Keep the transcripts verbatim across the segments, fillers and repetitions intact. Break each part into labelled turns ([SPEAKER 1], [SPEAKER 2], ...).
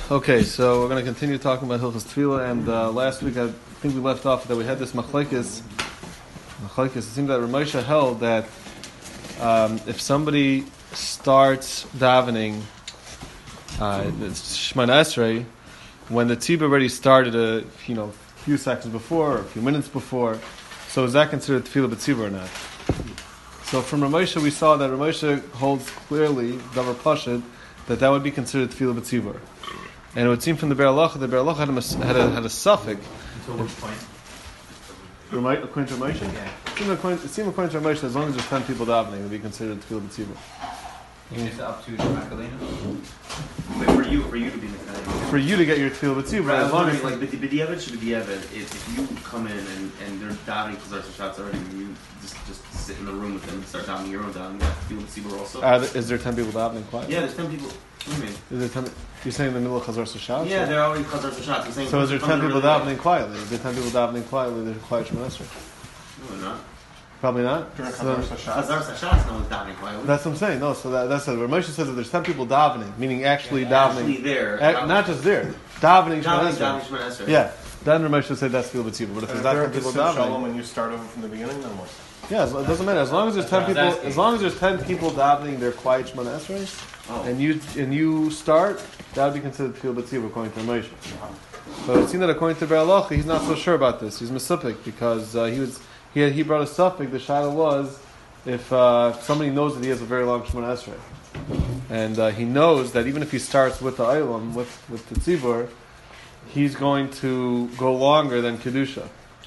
[SPEAKER 1] Okay, so we're going to continue talking about Hilchos Tefillah, and uh, last week I think we left off that we had this machlekes. Machlekes. It seemed that Ramosha held that um, if somebody starts davening uh, Shemona Esrei when the tzibur already started a you know few seconds before or a few minutes before, so is that considered Tefillah b'tzibur or not? So from Ramosha we saw that Ramosha holds clearly Davar Pashid that that would be considered Tefillah b'tzibur. And it would seem from the Be'er Halacha, the Be'er Halacha had a, had a, had a suffix.
[SPEAKER 2] Until which point?
[SPEAKER 1] According to Ramosha? Yeah. It seemed according to Ramosha, as long as there's ten people davening, it would be considered Tefillah b'tzibur.
[SPEAKER 2] It's up to Makalena? Wait, for you, for you to be Makalena.
[SPEAKER 1] For you to get your Tefillah b'tzibur,
[SPEAKER 2] right,
[SPEAKER 1] as long as...
[SPEAKER 2] Like, but the B'diavad should be B'diavad. If, if you come in and, and they're davening Chazar Shots already, and you just, just sit in the room with them and start davening your own davening, you have Tefillah b'tzibur also.
[SPEAKER 1] Uh, is there ten people davening quiet?
[SPEAKER 2] Yeah, there's ten people. What do you mean?
[SPEAKER 1] Is there ten, you're saying in the middle of Chazar Shots?
[SPEAKER 2] Yeah, they're already Chazar Shots.
[SPEAKER 1] So is there ten people davening quietly? Is there ten people davening quietly, they're quiet Shemona Esrei?
[SPEAKER 2] No, they're not.
[SPEAKER 1] Probably not.
[SPEAKER 2] During Chazar Sashatz, no one's davening quietly.
[SPEAKER 1] That's what I'm saying. No, so that, that's it. Ramosha says that there's ten people davening, meaning actually
[SPEAKER 2] yeah,
[SPEAKER 1] davening.
[SPEAKER 2] Actually there.
[SPEAKER 1] A, not just there. Davening
[SPEAKER 2] Shemona
[SPEAKER 1] Esrei. Yeah. Then Ramosha said that's Tefillah b'tzibur. But if there's not ten people davening,
[SPEAKER 3] when you start over from the beginning, then what?
[SPEAKER 1] Yeah, it doesn't matter. As long as there's ten people, as long as there's ten people davening, they're quiet Shemona Esrei, oh. and you and you start, that would be considered Tefillah b'tzibur according to Ramosha. But it seems that according to Be'er Halacha, he's not so sure about this. He's mesupik because uh, he was. He, had, he brought a suffix. The shaila was if uh, somebody knows that he has a very long Shemona Esrei, and uh, he knows that even if he starts with the Eilam, with with the Tzibur, he's going to go longer than Kedusha.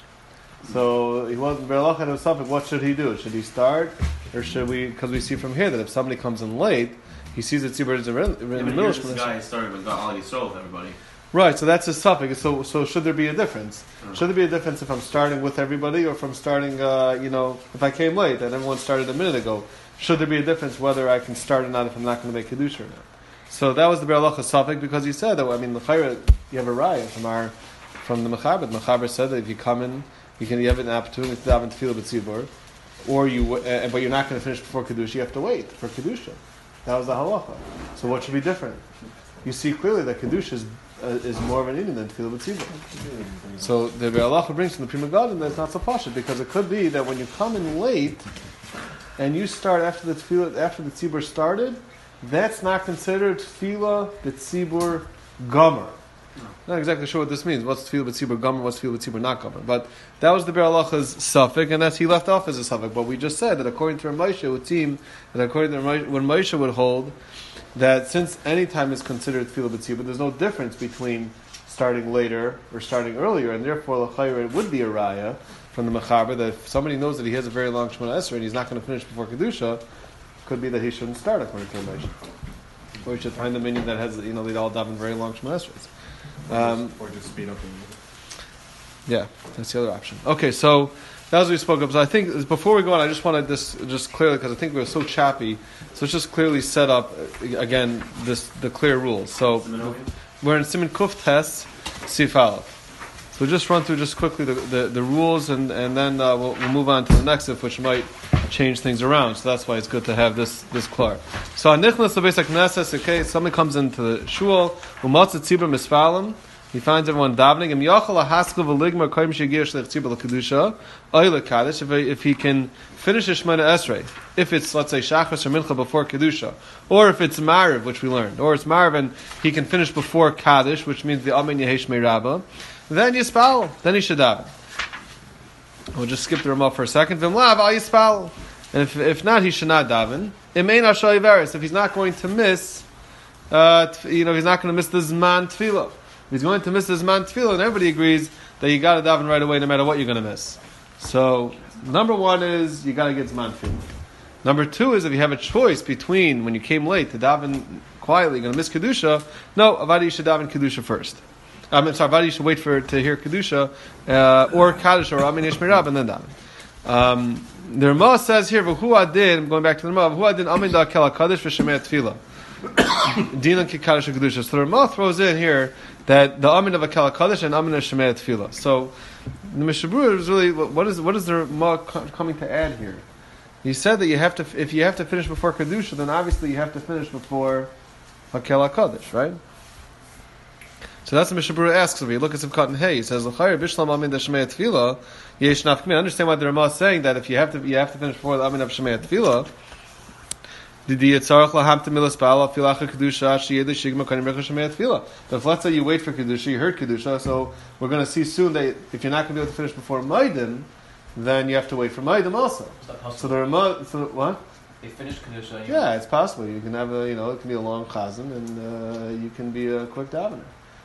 [SPEAKER 1] So he wasn't Be'er Halacha had a suffix. What should he do? Should he start, or should we? Because we see from here that if somebody comes in late, he sees that Tzibur is in, in
[SPEAKER 2] yeah,
[SPEAKER 1] the middle of Shemona Esrei.
[SPEAKER 2] This guy started with all Yisrael with everybody.
[SPEAKER 1] Right, so that's a suffix. So, so should there be a difference? Mm-hmm. Should there be a difference if I'm starting with everybody, or if I'm starting, uh, you know, if I came late and everyone started a minute ago? Should there be a difference whether I can start or not if I'm not going to make kedusha or not? So that was the Be'er Halacha suffix because he said that. I mean, l'chayra, you have a raya from our from the Mechaber. The Mechaber said that if you come in, you can you have an opportunity to daven tefillah b'tzibur, or you, uh, but you're not going to finish before kedusha. You have to wait for kedusha. That was the halacha. So what should be different? You see clearly that kedusha is. Uh, is more of an Indian than Tefillah b'tzibur. So the Be'er Halacha brings from the Pri Megadim that it's not so pashut because it could be that when you come in late and you start after the Tefillah, after the Tzibur started, that's not considered Tefillah b'tzibur gomer. Not exactly sure what this means. What's Tefillah b'tzibur gomer? What's Tefillah b'tzibur not gomer? But that was the Be'er Halacha's suffix, and that's he left off as a suffix. But we just said that according to Ramosha, it would seem that according to Ramosha, when Moshe would hold that since any time is considered Tefillah b'tzibur, there's no difference between starting later or starting earlier, and therefore l'chayra it would be a raya from the Mechaber that if somebody knows that he has a very long Shemona Esrei and he's not going to finish before kedusha, could be that he shouldn't start according to Ramosha. Or we should find a minion that has, you know, they'd all daven very long Shemona Esreis. Um,
[SPEAKER 3] or just speed up.
[SPEAKER 1] Yeah, that's the other option. Okay, so that was what we spoke of. So I think before we go on, I just wanted this just clearly because I think we were so choppy. So let's just clearly set up again this the clear rules. So we're in Siman Kuf Tes Sif Aleph. So we'll just run through just quickly the, the, the rules, and and then uh, we'll, we'll move on to the next if which might change things around. So that's why it's good to have this this clear. So Anichnas Lebeit HaKnesses. Okay, somebody comes into the shul, Umatzah Tzibur Misfalim. He finds everyone davening. If he can finish the Shemona Esrei, if it's, let's say, Shachris or Mincha before Kedusha, or if it's Mariv, which we learned, or it's Mariv and he can finish before Kaddish, which means the Amen Yehesh Meirabah, then Yispal, then he should daven. We'll just skip the Ramah for a second. V'mlav al Yispal. And if, if not, he should not daven. Imein Ashal Yiveris, if he's not going to miss, uh, you know, he's not going to miss the Zman Tefillah. If he's going to miss his man tefillah, and everybody agrees that you got to daven right away, no matter what you're going to miss. So, number one is you got to get zman tefillah. Number two is if you have a choice between when you came late to daven quietly, you're going to miss kedusha. No, avadi you should daven kedusha first. Um, I'm sorry, avadi you should wait for to hear kedusha uh, or kaddish or amin yishmirab and then daven. Um, the Ramah says here, "V'hu adin." I'm going back to the Ramah. "V'hu adin amin da kel kaddish v'shemei tefillah." Dinan ki kaddish kedusha. So the Ramah throws in here that the Amin of a Kala Kaddish and Amin of Shemei Tefillah. So the Mishnah Berurah is really what is what is the Ramah coming to add here? He said that you have to if you have to finish before Kedusha, then obviously you have to finish before a Kala Kaddish, right? So that's what Mishabura asks. If you look at some cotton hay, he says, "L'chayr bishlam amin da shemei tefila yesh nafkamin." I understand why the Ramah is saying that if you have to, you have to finish before the amin of shemei tefila. But if let's say you wait for kedusha, you heard kedusha, so we're going to see soon that if you're not going to be able to finish before maidim, then you have to wait for maidim also. So the Ramah, so what?
[SPEAKER 4] They finish kedusha.
[SPEAKER 1] Yeah, it's possible. You can have a, you know, it can be a long chazan, and uh, you can be a quick davener.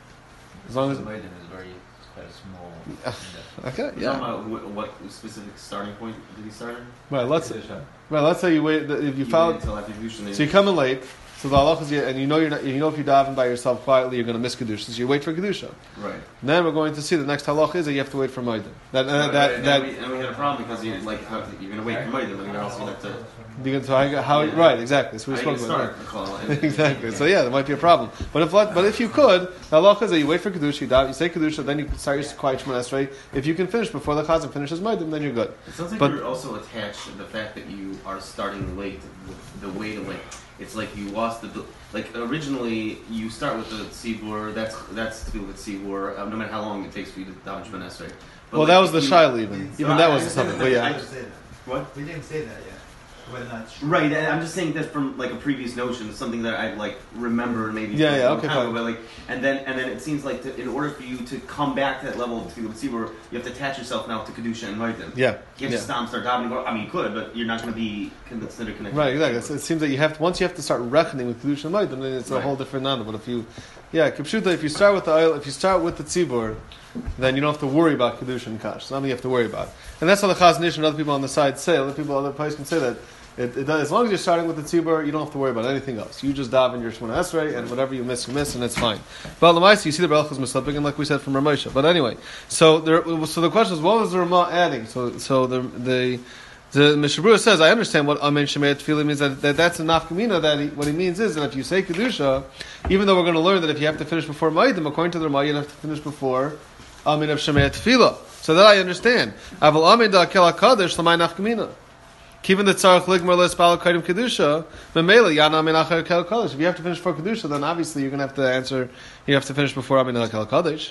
[SPEAKER 1] As long as
[SPEAKER 4] the maidim is very quite a small.
[SPEAKER 1] Okay,
[SPEAKER 2] Yeah.
[SPEAKER 1] yeah.
[SPEAKER 2] About what, what specific starting point did he start in?
[SPEAKER 1] Right. Let's
[SPEAKER 4] Kedusha.
[SPEAKER 1] right. Let's say you wait. If you
[SPEAKER 2] He
[SPEAKER 1] found
[SPEAKER 2] waited until after Kedusha,
[SPEAKER 1] so you come in late. So the halach is, and you know you're not, you know if you daven by yourself quietly, you're going to miss kedusha. So you wait for kedusha.
[SPEAKER 2] Right.
[SPEAKER 1] And then we're going to see the next halach is that you have to wait for maidim. That uh,
[SPEAKER 2] Right,
[SPEAKER 1] that
[SPEAKER 2] right,
[SPEAKER 1] that.
[SPEAKER 2] and, we, and we had a problem because you like how, you're going to wait for Maidim, and you also have to.
[SPEAKER 1] You can, so how, how
[SPEAKER 2] Yeah.
[SPEAKER 1] right exactly. So we
[SPEAKER 2] how
[SPEAKER 1] spoke
[SPEAKER 2] you
[SPEAKER 1] about
[SPEAKER 2] start
[SPEAKER 1] that.
[SPEAKER 2] the call, and-
[SPEAKER 1] Exactly. So yeah, there might be a problem. But if but if you could, the halacha is that you wait for kedusha, you, daven, you say kedusha, then you start your quiet shemona esrei. If you can finish before the chazan finishes maidim, then you're good.
[SPEAKER 2] It sounds like
[SPEAKER 1] But-
[SPEAKER 2] you're also attached to the fact that you are starting late, the, the way to late. It's like you lost the like originally you start with the tzibur. That's that's to do with tzibur. Um, no matter how long it takes for you to daven shemona esrei.
[SPEAKER 1] Well, that was the shaila even. Even that was the something. But
[SPEAKER 5] I
[SPEAKER 1] yeah.
[SPEAKER 5] didn't say that.
[SPEAKER 2] What?
[SPEAKER 5] We didn't say that yet. Whether or not it's true.
[SPEAKER 2] Right, and I'm just saying that from like a previous notion, something that I like remember maybe.
[SPEAKER 1] Yeah,
[SPEAKER 2] from a
[SPEAKER 1] yeah,
[SPEAKER 2] long
[SPEAKER 1] okay,
[SPEAKER 2] time
[SPEAKER 1] fine.
[SPEAKER 2] ago, But like, and then and then it seems like to, in order for you to come back to that level of Tefillah Tzibur, you have to attach yourself now to kedusha and maidim.
[SPEAKER 1] Yeah.
[SPEAKER 2] You can't
[SPEAKER 1] Yeah.
[SPEAKER 2] just stop and start davening. Well, I mean, you could, but you're not going to be considered connected.
[SPEAKER 1] Right,
[SPEAKER 2] to
[SPEAKER 1] exactly. So it seems that you have to, once you have to start reckoning with kedusha and maidim, then it's a
[SPEAKER 2] Right.
[SPEAKER 1] whole different nana. But if you, yeah, kipshuta, if you start with the oil, if you start with the tzibur, then you don't have to worry about kedusha and kash. It's nothing you have to worry about. And that's how the Chazon Ish and other people on the side say. Other people, other places can say that. It, it does, as long as you're starting with the tzibur, you don't have to worry about anything else. You just daven your shemona esrei, and whatever you miss, you miss, and it's fine. But l'maisa, you see the berachos mislepping, and like we said from Ramosha. But anyway, so there, so the question is, what was the Ramah adding? So, so the the the Mishabura says, I understand what Amen Shemei Tefillah means. That, that that's a nafkamina. That he, what he means is that if you say kedusha, even though we're going to learn that if you have to finish before Maidim, according to the Ramah, you have to finish before Amen of Shemei Tefillah. So that I understand. Aval Amen da Kel Hakadosh l'may nafkamina. Given the tzarich ligmar l'espal kaidim kedusha, memela yana min achar kel kadosh. If you have to finish before kedusha, then obviously you're going to have to answer. You have to finish before amin kel kadosh.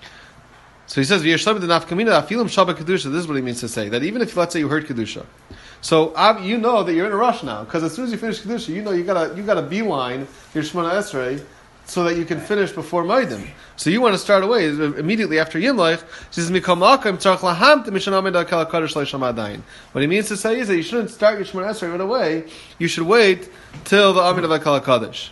[SPEAKER 1] So he says, "V'yeshlav the nafkamina afilim shabbat kedusha." This is what he means to say that even if let's say you heard kedusha, so um, you know that you're in a rush now because as soon as you finish kedusha, you know you got to you got to beeline your shemona esrei so that you can finish before maidim. So you want to start away immediately after Yimlech. He says, what he means to say is that you shouldn't start your Shemona Esrei right away. You should wait till the Amin of Akal HaKadosh.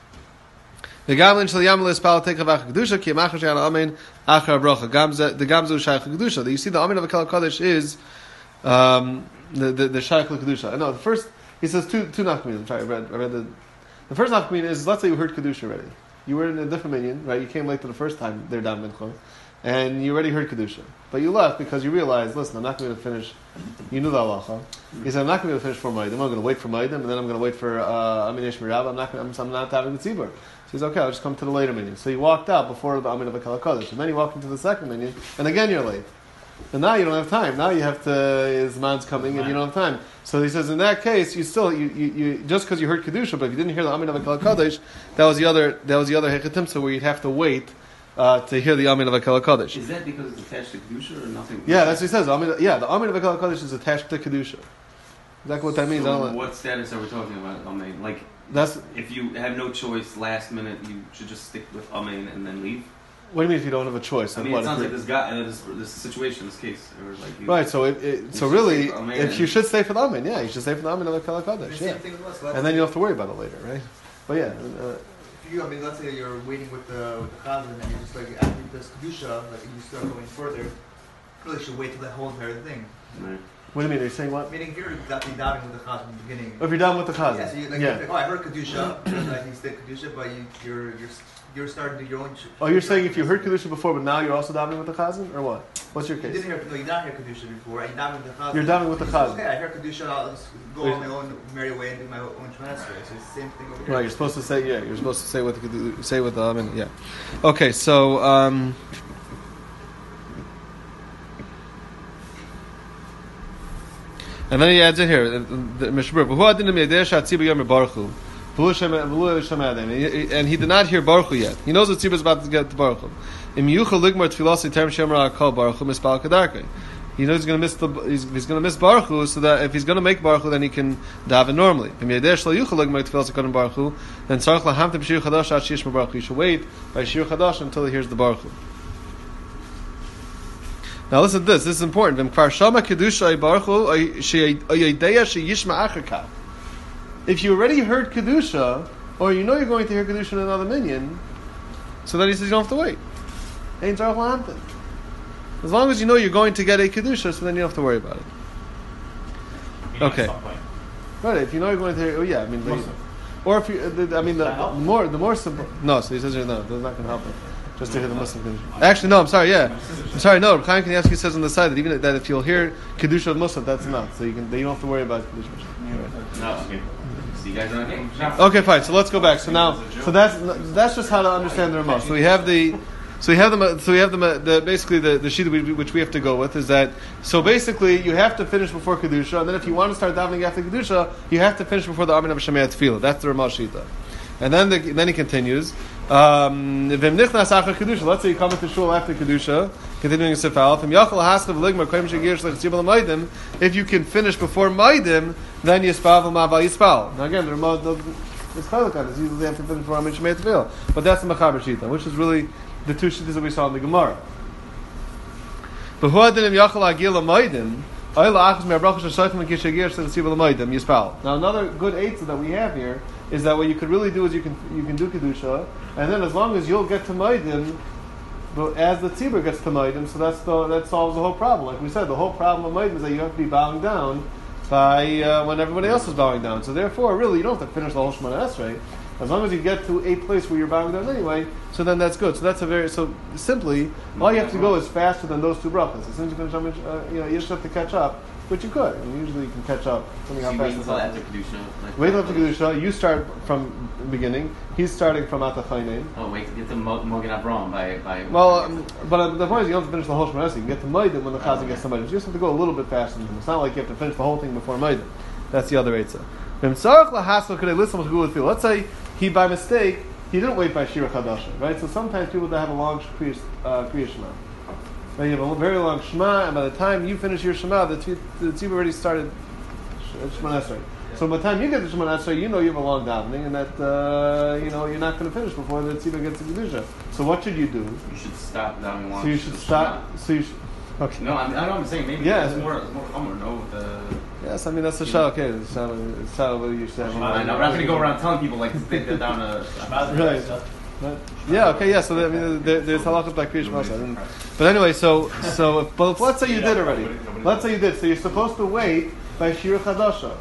[SPEAKER 1] The Gamlin shel Yamel Espal Tekach V'Achar Kedusha Ki Yamachar She'an Amin Achar Bracha. The Gamzu Shaykh Kedusha. You see, the Amin of Akal HaKadosh is um, the the, the Shaykh Kedusha. No, the first he says two two nafkamin. I'm sorry, I read I read the the first nafkamin is let's say you heard Kedusha already. You were in a different minyan, right? You came late to the first time they're down mincha, and you already heard kedusha, but you left because you realized, listen, I'm not going to finish. You knew the halacha. You said, I'm not going to finish for maidim. I'm going to wait for maidim, and then I'm going to wait for amin yesh mirab. I'm not. Gonna, I'm, I'm not having the tzibur. So he's okay. I'll just come to the later minyan. So you walked out before the amin of Akal HaKadosh, and then you walk into the second minyan, and again you're late. And now you don't have time. Now you have to. His man's coming, and you don't have time. So he says, in that case, you still you, you, you just because you heard kedusha, but if you didn't hear the amin of Akal HaKadosh, that was the other that was the other hechetim. So where you'd have to wait uh, to hear the amin of Akal HaKadosh.
[SPEAKER 2] Is that because it's attached to kedusha or nothing?
[SPEAKER 1] Yeah, that's what he says. Amin, yeah, the amin of Akal HaKadosh is attached to kedusha. Exactly what that means. I
[SPEAKER 2] So
[SPEAKER 1] don't know.
[SPEAKER 2] what status are we talking about? Amen. Like
[SPEAKER 1] That's
[SPEAKER 2] if you have no choice, last minute, you should just stick with amen and then leave.
[SPEAKER 1] what do you mean if you don't have a choice?
[SPEAKER 2] I
[SPEAKER 1] Like
[SPEAKER 2] mean,
[SPEAKER 1] what,
[SPEAKER 2] it
[SPEAKER 1] if
[SPEAKER 2] sounds
[SPEAKER 1] you're-
[SPEAKER 2] like this guy, uh, this, this situation, this case, or like you,
[SPEAKER 1] right. So it, it, so
[SPEAKER 2] should
[SPEAKER 1] really,
[SPEAKER 2] stay for amin
[SPEAKER 1] if
[SPEAKER 2] and-
[SPEAKER 1] you should stay for the amin, yeah, you should stay for the amin of Akal HaKadosh.
[SPEAKER 5] The
[SPEAKER 1] Yeah,
[SPEAKER 5] same thing with us. Let's
[SPEAKER 1] and then
[SPEAKER 5] say-
[SPEAKER 1] you don't have to worry about it later, right? But yeah. Uh,
[SPEAKER 5] If you, I mean, let's say you're waiting with the with the chazan and you just like after you press kedusha, like you start going further. You really should wait till that whole entire thing.
[SPEAKER 2] right.
[SPEAKER 1] what do you mean? Are you saying what?
[SPEAKER 5] Meaning you're exactly diving with the chazan in the beginning.
[SPEAKER 1] If you're done with the chazan,
[SPEAKER 5] Yeah, so you, like,
[SPEAKER 1] yeah.
[SPEAKER 5] you're like, oh, I heard kedusha, and like you said kedusha, but you, you're you're you're starting to do your own. sh-
[SPEAKER 1] Oh, you're saying if you heard kedusha before, but now you're also davening with the chazan, or what? What's your
[SPEAKER 5] You
[SPEAKER 1] case?
[SPEAKER 5] didn't hear, no, you didn't hear kedusha before. Right? You diving with the chazan.
[SPEAKER 1] You're diving with the chazan.
[SPEAKER 5] Okay, I heard kedusha. I'll just go on my own merry way and do my own transfer. So it's the same thing over here.
[SPEAKER 1] Right, you're supposed to say yeah. You're supposed to say what the say what the amin. Yeah. Okay, so. Um, And then he adds it here, the Mishabur. And he, and he did not hear Baruch Hu yet. He knows that Tzibur is about to get to Baruch Hu. Im yuchel ligmar tefilasi terem shemra kol Baruch Hu mispal kadarkei. He knows he's going to miss the he's, he's going to miss Baruch Hu, so that if he's going to make Baruch Hu, then he can daven normally. Im yedei shlo yuchel ligmar tefilasi kodem Baruch Hu, then tzarich lahamtem b'shir chadash ad shiyishma Baruch Hu. He should wait by shir chadash until he hears the Baruch Hu. Now listen to this. This is important. V'im kvar shama kedusha Baruch Hu sheyedeya sheyishma achar. If you already heard kedusha, or you know you're going to hear kedusha in another minyan, so then he says you don't have to wait. Ein tzarich lahamtem. As long as you know you're going to get a kedusha, so then you don't have to worry about it. Okay. Right. If you know you're going to hear, oh yeah, I mean, the, or if you, uh, the, I mean, the, the more, the more simple. No, so he says no, that's not going to help him. Just to hear the Muslim kedusha. Actually, no. I'm sorry. Yeah, I'm sorry. No, Chaim Kanievsky says on the side that even that if you'll hear kedusha of Muslim, that's enough. So you can, you don't have to worry about kedusha. Right.
[SPEAKER 2] No, okay. So you guys are okay.
[SPEAKER 1] Okay, fine. So let's go back. So now, so that's that's just how to understand the Ramah. So we have the. So we have the so we have the, the basically the the sheet which we have to go with is that so basically you have to finish before kedusha, and then if you want to start davening after kedusha, you have to finish before the Amin Shemei Tefillah. That's the Ramah Shita. And then the, then he continues. Um, let's say you come into shul after kedusha, continuing Sif Aleph. If you can finish before Maidim, then Yispav Ma'val Yispal. Now again, the Ramah is chalakan. It's usually have to finish before Amin Shemei Tefillah, but that's the Mechaber Shita, which is really the two shittas that we saw in the Gemara. Now another good eitzah that we have here is that what you could really do is you can you can do kedusha, and then as long as you'll get to maidim, but as the tzibur gets to maidim, so that's the, that solves the whole problem. Like we said, the whole problem of maidim is that you have to be bowing down by uh, when everybody else is bowing down. So therefore, really, you don't have to finish the whole Shemona Esrei. As long as you get to a place where you're bowing down anyway, so then that's good. So that's a very so simply all you have to go is faster than those two brachas. As soon as you finish, uh, you know, you just have to catch up, which you could. And usually you can catch up.
[SPEAKER 2] So you
[SPEAKER 1] how
[SPEAKER 2] wait
[SPEAKER 1] fast
[SPEAKER 2] until after kedusha. Like
[SPEAKER 1] wait until after kedusha. You start from the beginning. He's starting from Atachaynein.
[SPEAKER 2] Oh wait, get to Mo- Mogen Avram by by.
[SPEAKER 1] Well, um, but uh, the point is you don't have to finish the whole Shemona Esrei. You can get to Maidim when the Chazan
[SPEAKER 2] okay.
[SPEAKER 1] gets to Maidim. You just have to go a little bit faster than him. It's not like you have to finish the whole thing before Maidim. That's the other eitzah. Let's say he, by mistake, he didn't wait by Shira Chadasha, right? So sometimes people that have a long Kriya uh, Shema. Now you have a very long Shema, and by the time you finish your Shema, the Tzibur already started Shemona Esrei. So by the time you get to Shemona Esrei, you know you have a long davening, and that uh, you know you're not going to finish before the Tzibur gets to Kedusha. So what should you do?
[SPEAKER 2] You should stop davening once.
[SPEAKER 1] So you should stop. So you should. Okay.
[SPEAKER 2] No, I, mean, I know what I'm saying. Maybe
[SPEAKER 1] yeah,
[SPEAKER 2] it's more, it's more common. No, with the.
[SPEAKER 1] Yes, I mean that's the shah. Okay, it's shah. It's shah. What you say?
[SPEAKER 2] I know. We're not going to go around telling people like they they're down a.
[SPEAKER 1] Right. But, yeah. Okay. Yeah. So I mean, there, there's halachas by Kriya Shema. But anyway, so so if, but if, let's say you did already. Let's say you did. So you're supposed to wait by Shira Chadasha.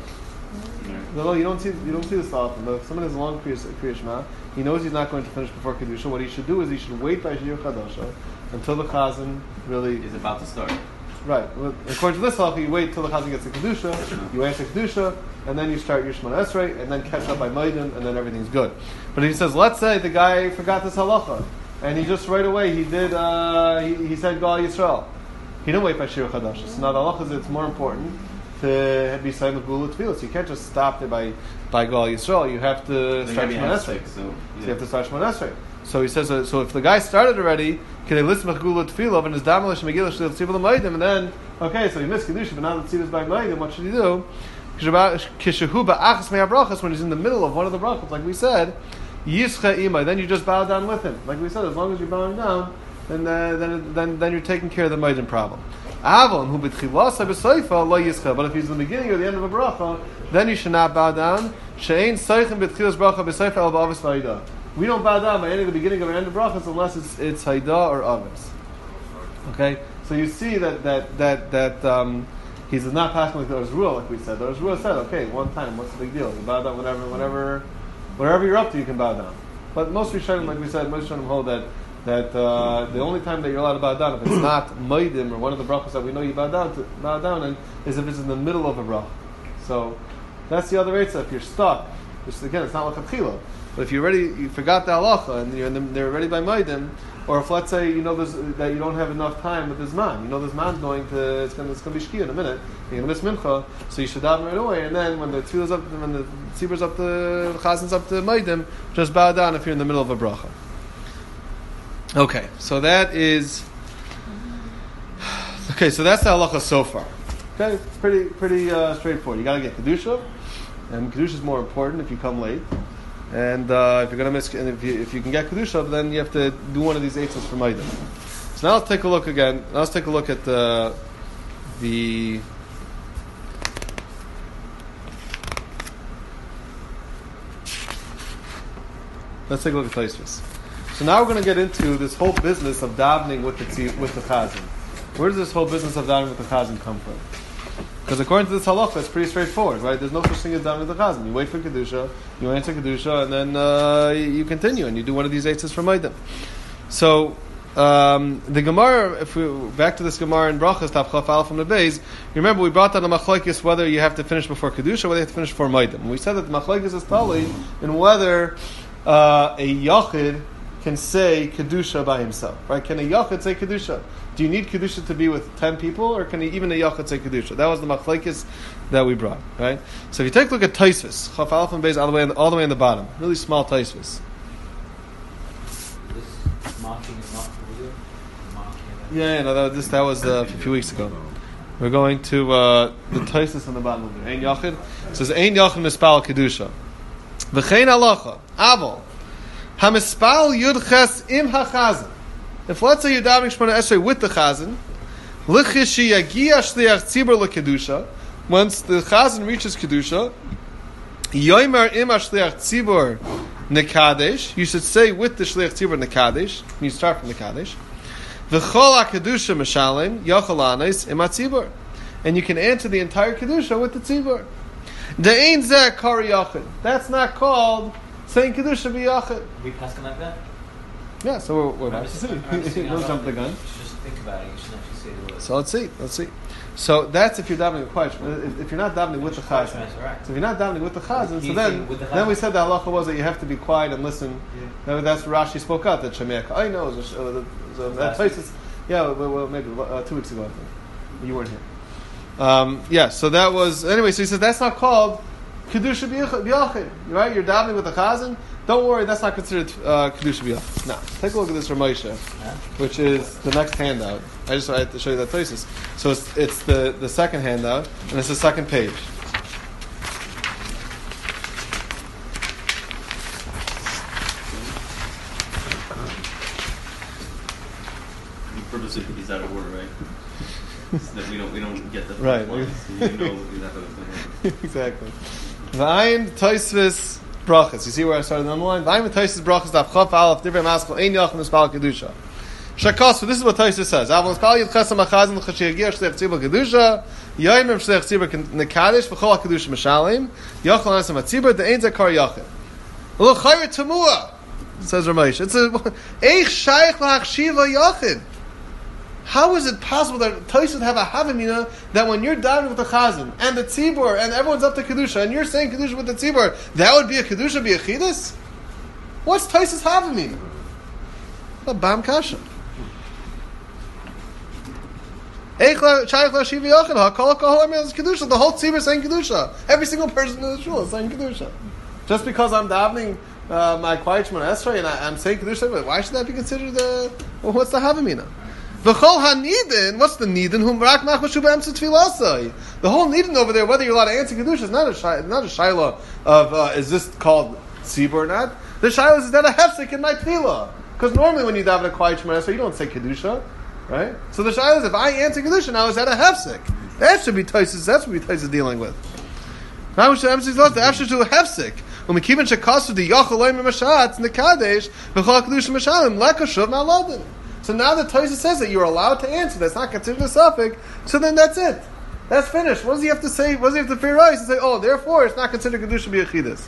[SPEAKER 1] No, you don't see you don't see this often. But if someone has a long Kriya Shema, he knows he's not going to finish before Kedusha. What he should do is he should wait by Shira Chadasha until the Chazan really
[SPEAKER 2] is about to start.
[SPEAKER 1] Right. Well, according to this halacha, you wait till the Chazan gets the Kedusha, you answer Kedusha, and then you start your Shemona Esrei, and then catch up by Maidim, and then everything's good. But he says, let's say the guy forgot this halacha, and he just right away, he did, uh, he, he said Gal Yisrael. He didn't wait by Shir Chadash. So now the halacha is it's more important to be saying with Gula Tefillah. So you can't just stop there by, by Gal Yisrael. You have to start Shemona Esrei. So, yeah. so you have to start Shemona Esrei. So he says, uh, so if the guy started already, can they listen to Gula Tefillah and his Damalish Megillah Shil Tzibah L'Maidim, and then, okay, so he missed Kedusha, but now the Tzibah is by Maidim, what should he do? Kishahu Ba'achas Me'ah Brachas, when he's in the middle of one of the brachas, like we said, Yischa Imai, then you just bow down with him. Like we said, as long as you're bowing down, then uh, then, then then you're taking care of the Maidim problem. Avon, who b'tchilasa b'soifa, lo Yischa, but if he's in the beginning or the end of a bracha, then you should not bow down. She'ein soichem b'tchilas bracha b'soifa el ba'avis v'ayda. We don't bow down by any of the beginning or the end of brachas unless it's it's Haida or Avis. Okay, so you see that that that that um, he's not passing like the Rule, like we said. The Rule said, okay, one time, what's the big deal? You bow down whenever, whenever, wherever you're up to, you can bow down. But most Rishonim, like we said, most Rishonim hold that that uh, the only time that you're allowed to bow down, if it's not Maidim or one of the brachas that we know you bow down to bow down in, is if it's in the middle of a brach. So that's the other eitzah. If you're stuck, just again, it's not like a chila. But if you already you forgot the halacha and you're in the, they're already by Maidim, or if let's say you know there's, that you don't have enough time with this man, you know this man's going to it's going to, it's going to be shkia in a minute. You're going to miss mincha, so you should daven right away. And then when the tefillah's up, when the tzibur's up, the chazin's up to Maidim, just bow down if you're in the middle of a bracha. Okay, so that is okay. So that's the halacha so far. Okay, it's pretty pretty uh, straightforward. You got to get kedusha, and kedusha is more important if you come late. And uh, if you're gonna miss, and if you, if you can get kedusha, then you have to do one of these eitzos for Maidim. So now let's take a look again. Now let's take a look at the the. Let's take a look at Tosfos. So now we're going to get into this whole business of davening with the tzi- with the chazan. Where does this whole business of davening with the chazan come from? Because according to this halacha, it's pretty straightforward, right? There's no such thing as davening with the chazan. You wait for kedusha, you answer kedusha, and then uh, you continue and you do one of these eitzes for Maidim. So um, the Gemara, if we back to this Gemara in Brachas, Tav Chaf Aleph from the Beis, you remember we brought down the machlokes whether you have to finish before kedusha, or whether you have to finish before Maidim. And we said that the machlokes is tali in whether uh, a yachid can say kedusha by himself, right? Can a yachid say kedusha? Do you need kedusha to be with ten people, or can he, even a yachid say kedusha? That was the machlekes that we brought, right? So if you take a look at Tosfos, Chaf Aleph and Beis all the way in the, all the way in the bottom, really small Tosfos.
[SPEAKER 4] This marking is not for you. Marking.
[SPEAKER 1] Yeah, yeah, no, that was, this, that was uh, a few weeks ago. We're going to uh, the Tosfos on the bottom of it. Ein yachid. It says Ein yachid mispal kedusha. V'chein halacha avol hamispal yudches im hachazan. If let's say you're davening Shemona Esrei with the chazan, l'chishi yagia shliach tzibur lekedusha. Once the chazan reaches kedusha, yomer im shliach tzibur nekadesh. You should say with the shliach tzibur nekadesh. You start from nekadesh. V'chol hakedusha mishalem yachol anes im hatzibur, and you can answer the entire kedusha with the tzibur. De'ein zeh kari yachid. That's not called saying kedusha b'yachid.
[SPEAKER 4] We passing like that?
[SPEAKER 1] Yeah, so we're, we're about to see.
[SPEAKER 4] Don't
[SPEAKER 1] Don't jump the gun.
[SPEAKER 4] Just think about it. You should actually say the word.
[SPEAKER 1] So let's see. Let's see. So that's if you're davening a question. If, if you're not davening with the chazan.
[SPEAKER 4] That's right.
[SPEAKER 1] So if you're not davening with the chazan, so
[SPEAKER 4] He's
[SPEAKER 1] then
[SPEAKER 4] with the
[SPEAKER 1] then we
[SPEAKER 4] chazan.
[SPEAKER 1] said the halacha was that you have to be quiet and listen. Yeah. That's what Rashi spoke out. That Shemei I know it was a, uh, the, that place is, yeah, well, well maybe uh, two weeks ago I think you weren't here. Um, yeah, so that was anyway. So he said that's not called kedusha b'yachid, right? You're davening with the chazan. Don't worry, that's not considered uh, kedusha b'yachid. Now, take a look at this from Moshe, which is the next handout. I just had to show you that places. So it's, it's the, the second handout, and it's the second page.
[SPEAKER 2] You purposely put these out of order, right? So that we don't we don't get the
[SPEAKER 1] Right.
[SPEAKER 2] ones. So you know exactly what's going on.
[SPEAKER 1] Exactly. V'ayin Tosfos brachas. You see where I started on the line? V'ayin Tosfos brachas daf chaf aleph divrei maskal ein yachid mispal kedusha. Shakos. This is what Tosfos says. Avol mispal yidchasam achazin l'chashiyagia shleich tzibur kedusha yoyim shleich tzibur nekadesh v'chol kedusha mishalim yachol anasam atzibur de'ein zakar yachid. L'chayr tamua says Ramesh. It's a eich shaykh la'achshiva yachid. How is it possible that Tosfos would have a havamina that when you're davening with the chazan and the tzibur and everyone's up to kedusha and you're saying kedusha with the tzibur, that would be a kedusha b'yachidus? What's Tosfos havamina? A bam kasha. The whole tzibur is saying kedusha. Every single person in the shul is saying kedusha. Just because I'm davening uh, my quiet Shemona Esrei and I, I'm saying kedusha, why should that be considered? Uh, well, what's the havamina? The whole hanidin, what's the nidin? Whom rak machmashu b'emtzu tfilasai. The whole nidin over there, whether you're allowed to answer kedusha, is not a shy, not a shaila of uh, is this called tzibur or not. The shaila is, is that a hefsek in my tefillah? Because normally when you daven a quiet Shemona Esrei, you don't say kedusha, right? So the shaila is, if I answer kedusha now, is that a hefsek? That should be Tosfos. That's what Tosfos is dealing with. Now we should emphasize the after to a hefsek. When we keep in shekasu the yachaloim mashatz in the kadesh v'chol kedusha mashalim lekashuv ma'aladin. So now the Tosfos says that you're allowed to answer. That's not considered a suffix. So then that's it. That's finished. What does he have to say? What does he have to figure out? He say, oh, therefore it's not considered kedusha b'yachidus.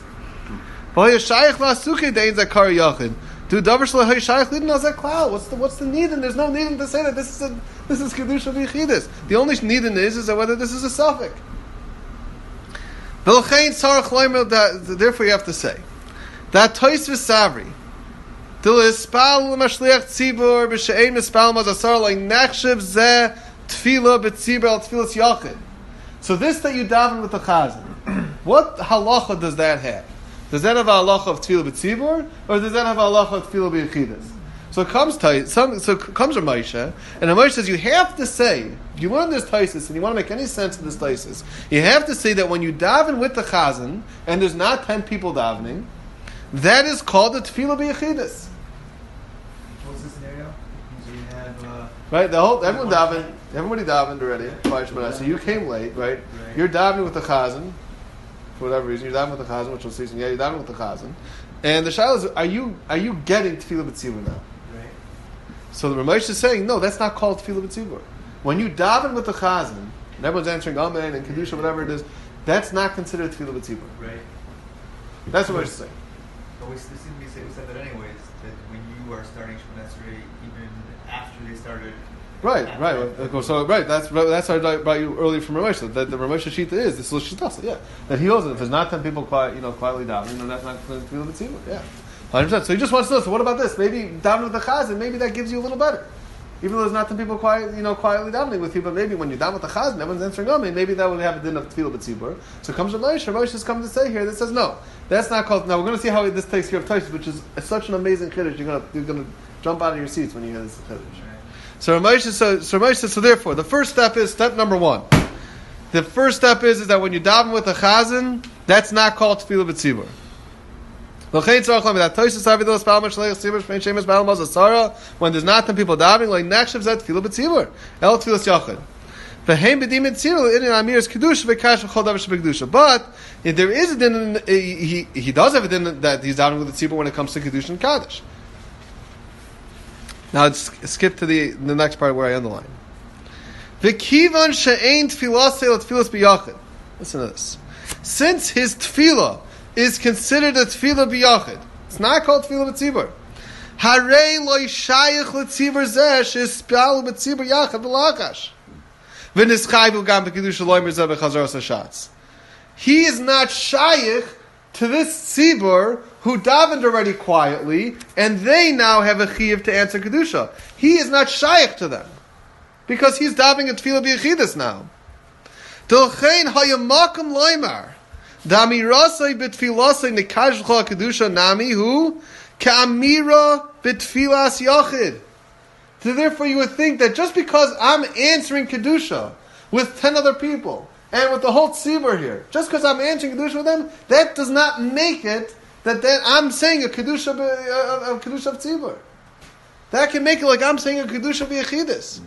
[SPEAKER 1] Do davar shelo hayshayich lidin al zeh klal? What's the what's the need? And there's no need to say that this is a, this is kedusha b'yachidus. The only need is is that whether this is a suffix. Therefore, you have to say. That tois v'savri. Dil ispal l'mashliach tzibur b'she'ein mispal mazasar like nechshiv zeh tefillah b'tzibur al tefillas yachid. So this that you daven with the chazan, what halacha does that have? Does that have a halacha of tefillah b'tzibur, or does that have a halacha of tefillah b'yechidus? So it comes to, some, so it comes Ramosha, and Ramosha says you have to say, if you learn this taisis and you want to make any sense of this taisis, you have to say that when you daven with the chazan and there's not ten people davening, that is called the tefillah b'yechidus.
[SPEAKER 5] What's the scenario? So you have uh,
[SPEAKER 1] Right, the whole everyone davened, everybody davened already. So you came late, right?
[SPEAKER 5] Right.
[SPEAKER 1] You're davening with the chazan, for whatever reason. You're davening with the chazan, which was season. Yeah, you're davening with the chazan, and the shaila is, are you are you getting tefillah b'tzibur now?
[SPEAKER 5] right.
[SPEAKER 1] So the Ramesh is saying, no, that's not called tefillah b'tzibur. When you daven with the chazan, and everyone's answering amen and kedusha, whatever it is, that's not considered tefillah b'tzibur.
[SPEAKER 5] Right.
[SPEAKER 1] That's what Ramesh is saying.
[SPEAKER 5] But we, this we said, we said that anyways, that when you are starting Shemon Esrei, even after they started.
[SPEAKER 1] Right,
[SPEAKER 5] after
[SPEAKER 1] right.
[SPEAKER 5] they-
[SPEAKER 1] Well, So right, that's that's how I brought you earlier from Ramesh. That the Ramesh Shita is this little shitasa, yeah. That he holds it. If there's not ten people quiet, you know, quietly davening, then that's not tefillah b'tzibur. Yeah, hundred percent. So he just wants to know. So what about this? Maybe davening with the chazan, maybe that gives you a little better. Even though there's not ten people quiet, you know, quietly davening with you, but maybe when you're down with the chazan, everyone's answering amen. Maybe that would have a din of tefillah b'tzibur. So comes Ramesh. Ramesh has come to say here that says no, that's not called. Now we're going to see how this takes care of Taisus, which is such an amazing chiddush. You're going to you're going to jump out of your seats when you hear this chiddush. So Ramesh says, so, so Ramesh says, so therefore, the first step is, step number one. The first step is, is that when you daven with a chazan, that's not called tefillah b'tzibur. When there's not ten people davening, like nechshav zeh tefillah b'tzibur, el tefillas yachid. But if there is a din, he, he does have a din that he's davening with the tzibur when it comes to kedusha and kaddish. Now let's skip to the, the next part where I underline. V'kivan she'ein tefillasei l'tefillas b'yachid. Listen to this. Since his tefillah is considered a tefillah b'yachid, it's not called tefillah b'tzibur. Harei lo yishayich l'tzibur zeh she'ispalu b'tzibur yachid v'lakash. V'nischayvu gam b'kedusha loimer zeh v'chazaros hashatz. He is not shayich to this tzibur who davened already quietly, and they now have a chiyuv to answer kedusha. He is not shaykh to them, because he's davening at tefillah b'yechidus now. Dolchein hayamakam loymar damirasay b'tfilasay nekajlcha kedusha nami hu ka'amira b'tfilas yachid. So therefore, you would think that just because I'm answering kedusha with ten other people and with the whole tzibur here, just because I'm answering kedusha with them, that does not make it that then I'm saying a kedusha of uh, kedusha of tzibur. That can make it like I'm saying a kedusha b'yechidus.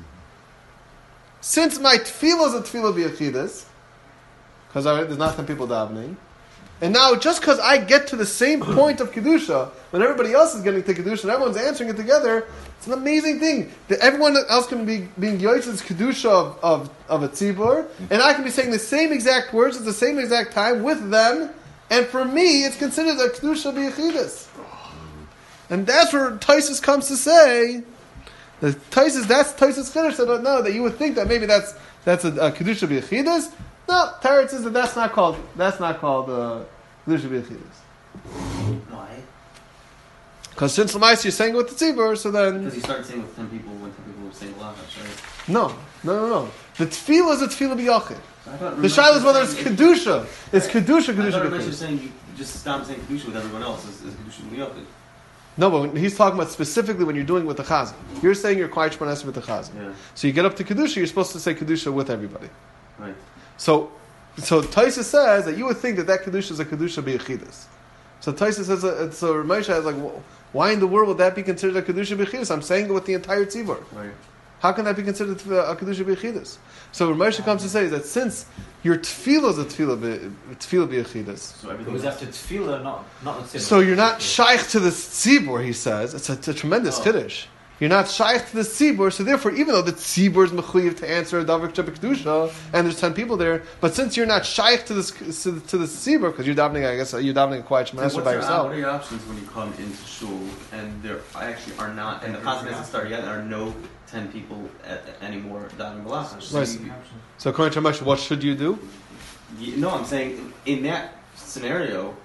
[SPEAKER 1] Since my tefillah is a tefillah b'yechidus, because there's not ten people davening, and now just because I get to the same point of kedusha when everybody else is getting to kedusha and everyone's answering it together, it's an amazing thing that everyone else can be being yotzes kedusha of, of of a tzibur, and I can be saying the same exact words at the same exact time with them. And for me, it's considered a kedusha b'yechidus, and that's where Taisus comes to say the Taisus. That's Taisus chiddush. So no, that you would think that maybe that's that's a, a kedusha b'yechidus. No, Teretz says that that's not called that's not called uh, kedusha b'yechidus.
[SPEAKER 2] Why?
[SPEAKER 1] Because since Lamais you're saying it with the tzibur, so then
[SPEAKER 2] Because you started saying with ten people when ten people were saying lachash, right?
[SPEAKER 1] no, no, no, no. The tefillah is a tefillah b'yachid.
[SPEAKER 2] I thought
[SPEAKER 1] The shaila is whether it's
[SPEAKER 2] saying-
[SPEAKER 1] kedusha. It's kedusha,
[SPEAKER 2] I
[SPEAKER 1] kedusha,
[SPEAKER 2] thought Ramesh was
[SPEAKER 1] kedusha.
[SPEAKER 2] saying you just stop saying kedusha with everyone else. Is, is kedusha b'yachid?
[SPEAKER 1] No, but when he's talking about specifically when you're doing it with the chazan. You're saying you're quiet shemon esrei with the chazan.
[SPEAKER 2] Yeah.
[SPEAKER 1] So you get up to kedusha, you're supposed to say kedusha with everybody.
[SPEAKER 2] Right.
[SPEAKER 1] So, so Taisa says that you would think that that kedusha is a kedusha b'yechidus. So Taisa says, uh, so Ramesha is like, well, why in the world would that be considered a kedusha b'yechidus? I'm saying it with the entire tzibur.
[SPEAKER 2] Right.
[SPEAKER 1] How can that be considered a kedusha b'yechidus? So Ramesha comes to say that since your tefillah is a tefillah b'yechidus, tefillah b'yechidus,
[SPEAKER 2] So
[SPEAKER 4] It
[SPEAKER 2] everything
[SPEAKER 4] was
[SPEAKER 2] else-
[SPEAKER 4] after tefillah, not not the
[SPEAKER 1] so you're not shaykh to the tzibur. He says it's a, it's a tremendous
[SPEAKER 2] Oh.
[SPEAKER 1] kiddush. You're not shaykh to the tzibur, so therefore, even though the tzibur is mechuyev to answer a davar kedusha, and there's ten people there, but since you're not shaykh to this to the, to the tzibur, because you're davening, I guess you're davening a quiet
[SPEAKER 2] So
[SPEAKER 1] shemon
[SPEAKER 2] what's
[SPEAKER 1] esrei by
[SPEAKER 2] your,
[SPEAKER 1] yourself.
[SPEAKER 2] what are your options when you come into shul and there actually are not, and the chazan hasn't started yet, there are no ten people at, at anymore davening lachash? So
[SPEAKER 1] Right.
[SPEAKER 2] you-
[SPEAKER 1] So according to Ramesh, what should you do?
[SPEAKER 2] you- no, I'm saying in that scenario,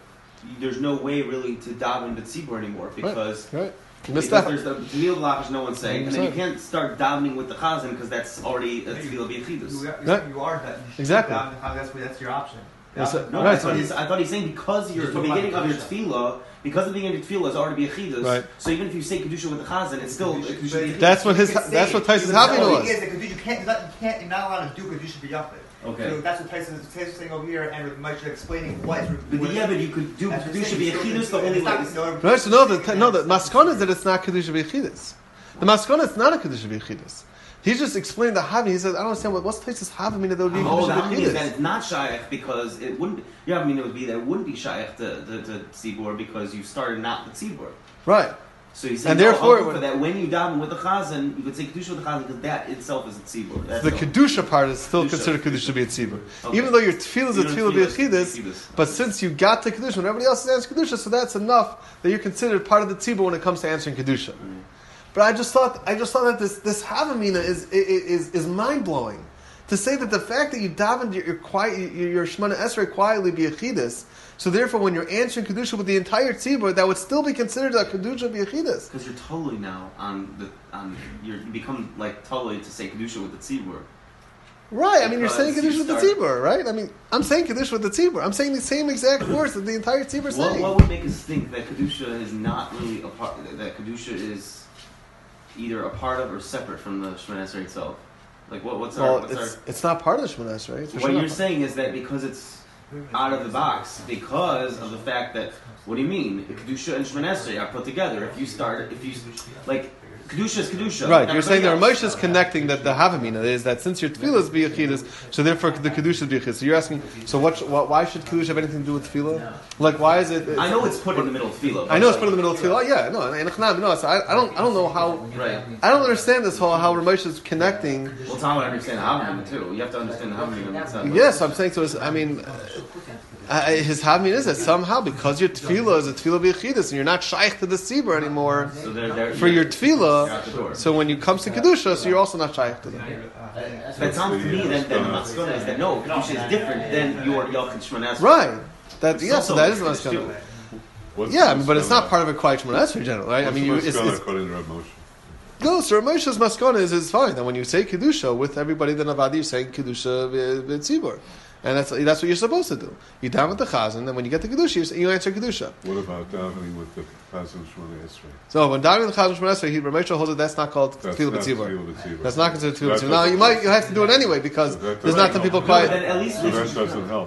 [SPEAKER 2] there's no way really to daven b'tzibur anymore because.
[SPEAKER 1] Right. You
[SPEAKER 2] Because
[SPEAKER 1] missed that.
[SPEAKER 2] there's the Tefillah B'Lachash, no one's saying, and then you
[SPEAKER 1] Exactly.
[SPEAKER 2] can't start davening with the Chazan because that's already a
[SPEAKER 5] You-
[SPEAKER 2] Tefillah B'Yechidus.
[SPEAKER 5] You, you,
[SPEAKER 1] Right.
[SPEAKER 5] you are that. You should
[SPEAKER 1] Exactly.
[SPEAKER 5] down the Chazan, That's that's your option.
[SPEAKER 1] Yes,
[SPEAKER 5] Down-
[SPEAKER 1] sir.
[SPEAKER 2] No,
[SPEAKER 1] Right,
[SPEAKER 2] I,
[SPEAKER 1] so
[SPEAKER 2] thought
[SPEAKER 1] he's-
[SPEAKER 2] he's, I thought he's saying because you're,
[SPEAKER 5] Just
[SPEAKER 2] the
[SPEAKER 5] talking about
[SPEAKER 2] beginning of your
[SPEAKER 5] Kedusha.
[SPEAKER 2] Tefillah, because the beginning of Tefillah is already B'Yechidus,
[SPEAKER 1] Right.
[SPEAKER 2] so even if you say Kedusha with the Chazan, it's still
[SPEAKER 5] Kedusha-
[SPEAKER 2] Kedusha B'Yechidus.
[SPEAKER 1] That's what his.
[SPEAKER 5] You can
[SPEAKER 1] That's
[SPEAKER 5] say
[SPEAKER 1] what
[SPEAKER 5] it.
[SPEAKER 1] Tyson's
[SPEAKER 5] The
[SPEAKER 1] having
[SPEAKER 5] thing
[SPEAKER 1] was.
[SPEAKER 5] is that Kedusha- you can't, you can't, you're not allowed to do Kedusha B'Yachid.
[SPEAKER 2] Okay.
[SPEAKER 5] So that's what Tyson is saying over here, and with Moshe explaining what.
[SPEAKER 2] But the, yeah, but you could do
[SPEAKER 5] That's what I'm
[SPEAKER 2] Kedusha
[SPEAKER 5] saying.
[SPEAKER 2] B'Yechidus the
[SPEAKER 5] It's
[SPEAKER 2] only
[SPEAKER 5] not-
[SPEAKER 2] way. is-
[SPEAKER 5] no,
[SPEAKER 1] Right, so no, the, no, the maskana is that it's not kedusha b'yechidus. The maskana is not a kedusha b'yechidus. He just explained the havamina. He said, I don't understand what what's Taisus havamina that would be
[SPEAKER 2] Oh,
[SPEAKER 1] kedusha
[SPEAKER 2] that means that
[SPEAKER 1] b'yechidus.
[SPEAKER 2] it's not shaykh because it wouldn't. Yeah, I mean it would be that it wouldn't be shaykh to to, to tzibur because you started not with tzibur.
[SPEAKER 1] Right.
[SPEAKER 2] So he's saying,
[SPEAKER 1] And
[SPEAKER 2] no,
[SPEAKER 1] therefore
[SPEAKER 2] I'll go
[SPEAKER 1] it
[SPEAKER 2] for
[SPEAKER 1] would-
[SPEAKER 2] that when you daven with the chazan, you could say kedusha with the chazan because that itself is a tzibur. That's
[SPEAKER 1] The
[SPEAKER 2] all.
[SPEAKER 1] kedusha part is still
[SPEAKER 2] Kedusha,
[SPEAKER 1] considered
[SPEAKER 2] kedusha.
[SPEAKER 1] kedusha b'yitzibur.
[SPEAKER 2] Okay.
[SPEAKER 1] Even though your tefillah is a
[SPEAKER 2] You don't
[SPEAKER 1] tefillah
[SPEAKER 2] feel it's
[SPEAKER 1] b'yechidus,
[SPEAKER 2] b'yechidus.
[SPEAKER 1] but since you got to kedusha, when everybody else answers kedusha, so that's enough that you're considered part of the tzibur when it comes to answering kedusha.
[SPEAKER 2] Mm.
[SPEAKER 1] But I just thought, I just thought that this this havamina is is is mind blowing. To say that the fact that you davened your your quiet your, your Shemona Esrei quietly b'yechidus, so therefore when you're answering kedusha with the entire tzibur, that would still be considered a kedusha b'yechidus.
[SPEAKER 2] Because you're totally now on the on you're, you become like totally to say kedusha with the tzibur.
[SPEAKER 1] Right, I mean, you're
[SPEAKER 2] Because
[SPEAKER 1] saying
[SPEAKER 2] you
[SPEAKER 1] Kedusha with the
[SPEAKER 2] start-
[SPEAKER 1] Tzibur, right? I mean, I'm saying Kedusha with the Tzibur. I'm saying the same exact words that the entire Tzibur is
[SPEAKER 2] What,
[SPEAKER 1] saying.
[SPEAKER 2] what would make us think that kedusha is not really a part? That kedusha is either a part of or separate from the Shemona Esrei itself? Like what? What's our?
[SPEAKER 1] Well,
[SPEAKER 2] What's
[SPEAKER 1] it's,
[SPEAKER 2] our
[SPEAKER 1] it's not part of the Shemona Esrei. It's for
[SPEAKER 2] what
[SPEAKER 1] sure
[SPEAKER 2] you're
[SPEAKER 1] not-
[SPEAKER 2] saying is that because it's out of the box, because of the fact that what do you mean? Kedusha and Shemona Esrei are put together. If you start, if you like, kedusha is kedusha.
[SPEAKER 1] Right, you're saying there are
[SPEAKER 2] Everybody else-
[SPEAKER 1] Moshe's connecting that the Havamina is that since your Tefillah is b'yechidus, so therefore the Kedusha is b'yechidus. So you're asking, so what, what? Why should Kedusha have anything to do with Tefillah? Like, why is it?
[SPEAKER 2] I know it's put in the middle of tefillah.
[SPEAKER 1] I know it's put in the middle of Tefillah. Yeah, no, and Echnam, no. So I, I don't, I don't know how.
[SPEAKER 2] Right.
[SPEAKER 1] I don't understand this whole how Moshe is connecting.
[SPEAKER 2] Well, Tom would understand the Havamina too. You have to understand the Havamina itself.
[SPEAKER 1] Yes, I'm saying so. It's, I mean, uh, uh, his Havamina is that somehow because your Tefillah is a Tefillah b'yechidus and you're not shaykh to the Tzibur anymore
[SPEAKER 2] So they're, they're,
[SPEAKER 1] for your
[SPEAKER 2] you're
[SPEAKER 1] Tefillah.
[SPEAKER 2] out the door.
[SPEAKER 1] So when you comes to Kedusha, so you're also not shaykh to them.
[SPEAKER 2] That sounds to me that, that the maskana is that no, kedusha is different than your Yalchid Shemona Esrei.
[SPEAKER 1] Right. That
[SPEAKER 2] It's
[SPEAKER 1] yeah. So
[SPEAKER 2] also
[SPEAKER 1] that is the
[SPEAKER 2] different,
[SPEAKER 1] maskana.
[SPEAKER 2] too.
[SPEAKER 6] What's
[SPEAKER 1] Yeah, I
[SPEAKER 6] the
[SPEAKER 1] mean, but it's not
[SPEAKER 6] maskana?
[SPEAKER 1] part of a quiet Shemona Esrei in general, right? I
[SPEAKER 6] What's
[SPEAKER 1] mean,
[SPEAKER 6] the
[SPEAKER 1] you, it's,
[SPEAKER 6] maskana
[SPEAKER 1] it's
[SPEAKER 6] according to Reb Moshe?
[SPEAKER 1] no. So Moshe's maskana is is fine. And when you say kedusha with everybody, then avadi you're saying kedusha b'tzibur, and that's that's what you're supposed to do. You down with the chazan, and when you get to kedusha, you, say- you answer kedusha.
[SPEAKER 6] What about davening with the Chazon Shmona Esrei?
[SPEAKER 1] So when down with the chazan Shemona Esrei, he Ramesha holds that that's not called
[SPEAKER 6] That's
[SPEAKER 1] tefillah
[SPEAKER 6] not
[SPEAKER 1] b'tzibur.
[SPEAKER 6] tefillah b'tzibur.
[SPEAKER 1] That's not considered tefillah
[SPEAKER 6] That
[SPEAKER 1] b'tzibur. Now you
[SPEAKER 6] doesn't
[SPEAKER 1] might
[SPEAKER 6] help.
[SPEAKER 1] you have to do it anyway because
[SPEAKER 6] That
[SPEAKER 1] there's
[SPEAKER 6] doesn't
[SPEAKER 1] not the
[SPEAKER 6] help.
[SPEAKER 1] people
[SPEAKER 2] No, but then
[SPEAKER 1] quiet.
[SPEAKER 2] at least
[SPEAKER 6] So that doesn't help.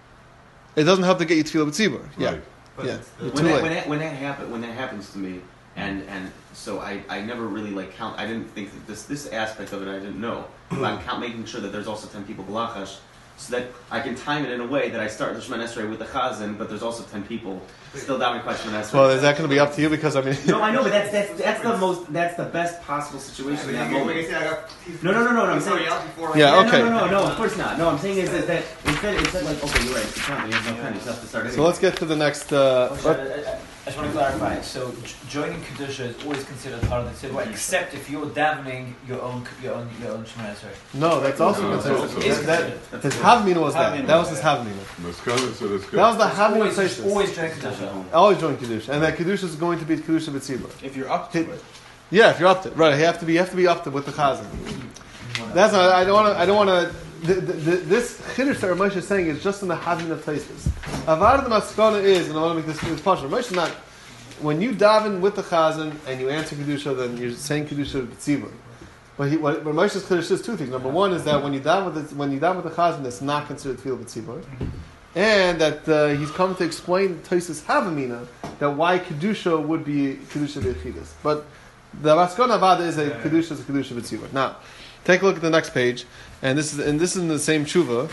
[SPEAKER 1] It doesn't help to get you tefillah b'tzibur. Yeah,
[SPEAKER 6] Right.
[SPEAKER 1] yeah. You're
[SPEAKER 2] when
[SPEAKER 1] too
[SPEAKER 2] that,
[SPEAKER 1] late.
[SPEAKER 2] when that when that happen when that happens to me, and and so I, I never really like count. I didn't think that this this aspect of it I didn't know. But I'm count making sure that there's also ten people b'lachash, so that I can time it in a way that I start the Shemona Esrei with the chazan, but there's also ten people still davening Shemona Esrei.
[SPEAKER 1] Well, is that going to be up to you? Because I mean,
[SPEAKER 2] no, I know, but that's that's that's the most that's the best possible situation in that moment. No, no, no, no, no, I'm saying-
[SPEAKER 1] Yeah, okay.
[SPEAKER 2] No, no, no, no, of course not. No, I'm saying is, is that instead, instead like, okay, you're right, it's time, you have no time, you just have to start anyway.
[SPEAKER 1] so let's get to the next. Uh,
[SPEAKER 4] Oh, sorry, I, I, I just want to clarify. So j- joining kedusha is always considered part of the tzibur, except if you're davening your own your own your own Shemona Esrei.
[SPEAKER 1] no, that's also
[SPEAKER 6] No,
[SPEAKER 1] considered.
[SPEAKER 6] that's also-
[SPEAKER 4] Is
[SPEAKER 1] that, that,
[SPEAKER 2] That's
[SPEAKER 1] his
[SPEAKER 2] good.
[SPEAKER 1] havmina was that.
[SPEAKER 4] Havmina
[SPEAKER 1] That was
[SPEAKER 4] was
[SPEAKER 1] his
[SPEAKER 4] that.
[SPEAKER 1] havmina.
[SPEAKER 6] Maskana, so that's good.
[SPEAKER 1] That was the
[SPEAKER 4] It's
[SPEAKER 1] havmina
[SPEAKER 4] always,
[SPEAKER 1] places.
[SPEAKER 4] always during kedusha.
[SPEAKER 1] Always join kedusha, and that kedusha is going to be kedusha b'tzibur.
[SPEAKER 3] If you're up to
[SPEAKER 1] Hit-
[SPEAKER 3] it.
[SPEAKER 1] Yeah, if you're up to it, right? You have to be. You have to be up to it with the chazan. That's not. I don't want to. I don't want to. The, the, the, this chiddush that Ramesh is saying is just in the havmin of Taisus. Avad the maskana is, and I want to make this this partial. Ramesh is not. When you daven with the chazan and you answer kedusha, then you're saying kedusha b'tzibur. But he, what Ramesh's chiddush is two things. Number one is that when you daven with the, when you daven with the chazan, it's not considered tefillah b'tzibur, and that uh, he's come to explain Taisus havamina that why kedusha would be kedusha b'yechidus. But the maskana avad is a kedusha is a kedusha b'tzibur. Now, take a look at the next page, and this is and this is in the same tshuva,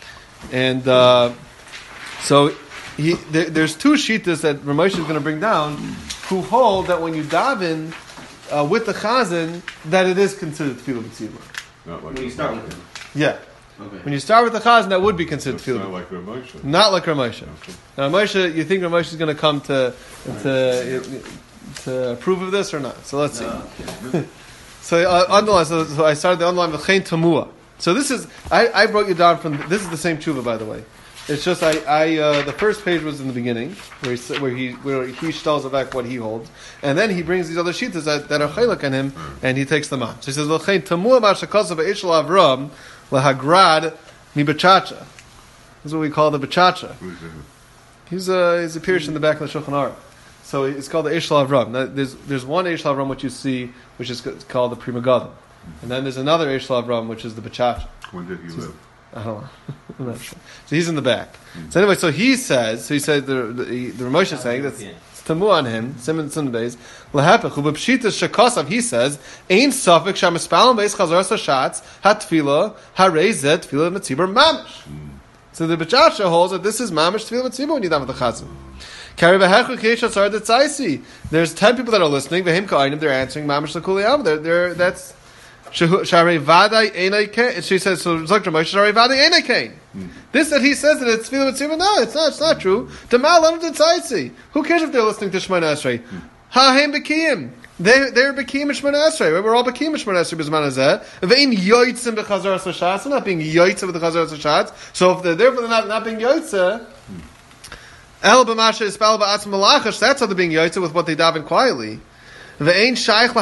[SPEAKER 1] and uh, so he there, there's two shittas that Ramesh is going to bring down, who hold that when you daven uh, with the chazan, that it is considered tefillah b'tzibur.
[SPEAKER 6] Not like
[SPEAKER 2] When you
[SPEAKER 6] Reb
[SPEAKER 2] start
[SPEAKER 6] Moshe.
[SPEAKER 2] with him.
[SPEAKER 1] Yeah,
[SPEAKER 2] Okay.
[SPEAKER 1] when you start with the chazan, that would be considered
[SPEAKER 6] That's
[SPEAKER 1] tefillah.
[SPEAKER 6] not like Reb Moshe.
[SPEAKER 1] Not like Ramesh.
[SPEAKER 6] Okay.
[SPEAKER 1] Now, Ramesh, you think Ramesh is going to come to to to approve of this or not? So let's see.
[SPEAKER 2] Uh, okay.
[SPEAKER 1] So uh, underline. So, so I started the underline v'chein tamua. So this is I, I brought you down from this is the same tshuva, by the way. It's just I, I uh, the first page was in the beginning where he s- where he where he tells back what he holds, and then he brings these other shitas that, that are chaylik on him, and he takes them on. So he says, "L'chein tamua ma'shakasav eishel Avram lahagrad mi bachacha." This is what we call the bachacha. He's uh, he's appears in the back of the Shulchan Aruch. So it's called the Eishel Avram. Now, there's there's one Eishel Avram which you see, which is called the Pri Megadim, and then there's another Eishel Avram which is the bachacha.
[SPEAKER 6] When did he live?
[SPEAKER 1] I don't know. I'm not sure. So he's in the back. So anyway, so he says, so he said, the the, the Ramosh is saying that's it's tamu on him. Simon Sundays lahepech ubepshitas shakasav. He says, "Ein safek shamaspalim beis chazar sashatz hatfila harezet tefila mitzibur mamish." So the Bechasha holds that this is mamish tefila mitzibur when you daven with the chazan. Kari v'hechu k'yeshat sar detzaisi. There's ten people that are listening. V'him ka'ayim. They're answering mamish l'kuliyam. They're they're that's. Sharei vaday enay kain. She says so. Zok Ramosh Sharei vaday enay kain. This that he says that it's tefillah mitzvah. No, it's not. It's not true. Demal lam detzaisi. Who cares if they're listening to Shemona Esrei? Ha hem bekiyim. They they're bekiyim Shemona Esrei. We're all bekiyim Shemona Esrei b'zman hazeh. Ve'im yoytzim b'chazar sashatz. They're not being yoytzim with the chazar sashatz. So if they're therefore they're not not being yoytzim. El b'masha ispal ba'atzim malachash. That's how they're being yoytzim with what they daven quietly. So therefore,